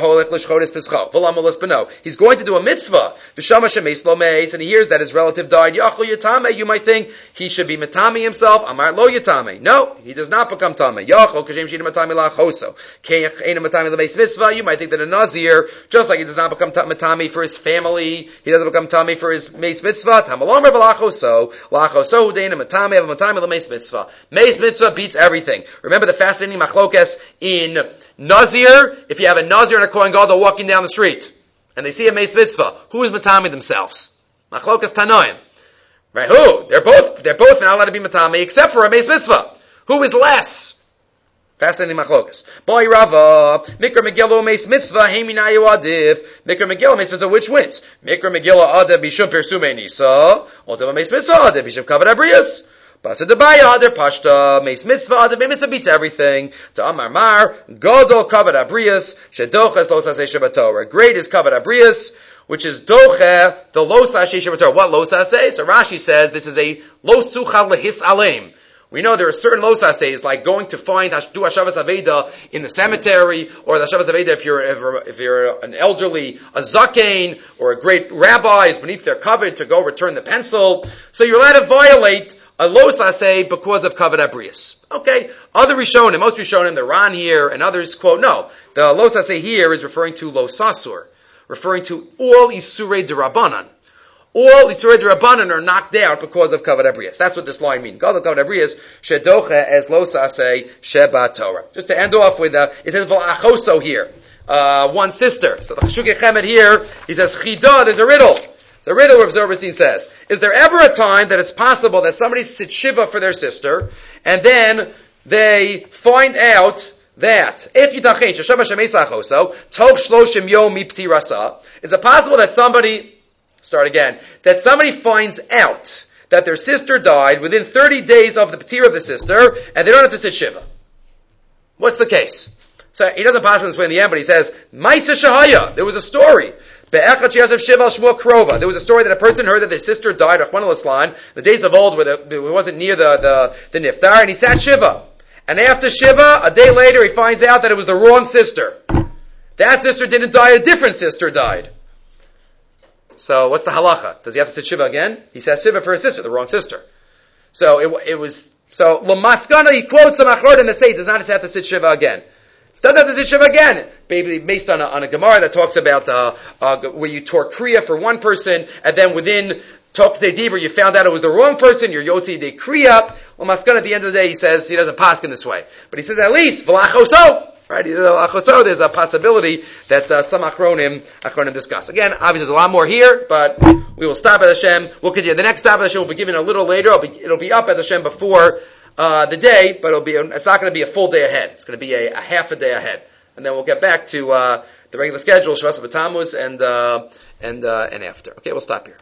to do a mitzvah. And he hears that his relative died. You might think he should be matami himself. Amar lo yatame. No, he does not become tame. You might think that a nazir, just like he does not become matami for his family, he doesn't become tame for his meis mitzvah. Meis mitzvah beats everything. Remember the fascinating machlokas in Nazir, if you have a Nazir and a Kohen Gadol walking down the street, and they see a Meis Mitzvah, who is Matami themselves? Machlokas Tanoim. Right, who? They're both not allowed to be Matami, except for a Meis Mitzvah. Who is less? Fascinating Machlokas. Boy Rava, Mikra Megillah Meis Mitzvah, Heminayu Adif. Mikra Megillah Meis Mitzvah, which wins? Mikra Megillah Adif Bishum Persume Nisa, Ultima Meis Mitzvah Adif Bishum Kavod Abrius. Basa debaya other pashta meis mitzvah other mitzvah beats everything. To Amar Mar Godol Kavod Abrius Shedoches Los Hasei Shabbat Torah. Great is Kavod Abrius, which is doche the Los Hasei Shabbat Torah. What Los Hasei? So Rashi says this is a Los Suchal Lehis Aleim. We know there are certain Los Haseis, like going to find do Hashavas Aveda in the cemetery, or the Hashavas Aveda if you're an elderly, a zakein, or a great rabbi is beneath their covet to go return the pencil. So you're allowed to violate a los aseh because of kavod abrius. Okay, other Rishonim, most Rishonim, the Ran here and others quote, no, the los aseh here is referring to los asur, referring to all isurei derabanan. All isurei derabanan are knocked out because of kavod abrius. That's what this line means. Gadol kavod abrius shedoche as los aseh sheba Torah. Just to end off with, it says v'achoso here, one sister. So the Chashukei Chemed here, he says chida, there's a riddle. The riddle Rav Zerberstein says, is there ever a time that it's possible that somebody sits shiva for their sister, and then they find out that, is it possible that somebody finds out that their sister died within 30 days of the p'tira of the sister, and they don't have to sit shiva? What's the case? So he doesn't pass on this way in the end, but he says, Maisa Shahaya, there was a story. There was a story that a person heard that their sister died, Rahman al-Islan, the days of old where it wasn't near the Niftar, and he sat Shiva. And after Shiva, a day later, he finds out that it was the wrong sister. That sister didn't die, a different sister died. So what's the halacha? Does he have to sit Shiva again? He sat Shiva for his sister, the wrong sister. So so Lamaskana, he quotes some achronim that say he does not have to sit Shiva again. Doesn't have to sit Shiva again. Maybe based on a Gemara that talks about where you tore Kriya for one person, and then within Tokte Dibur you found out it was the wrong person, you're Yotzi de Kriya. Well, Maskana, at the end of the day, he says he doesn't paskin this way. But he says at least, V'lachoso! Right? There's a possibility that some achronim discuss. Again, obviously there's a lot more here, but we will stop at Hashem. We'll continue. The next stop at Hashem will be given a little later. It'll be up at Hashem before the day, but it's not going to be a full day ahead. It's going to be a half a day ahead, and then we'll get back to the regular schedule, Shavas B'Tammuz, and after. Okay, we'll stop here.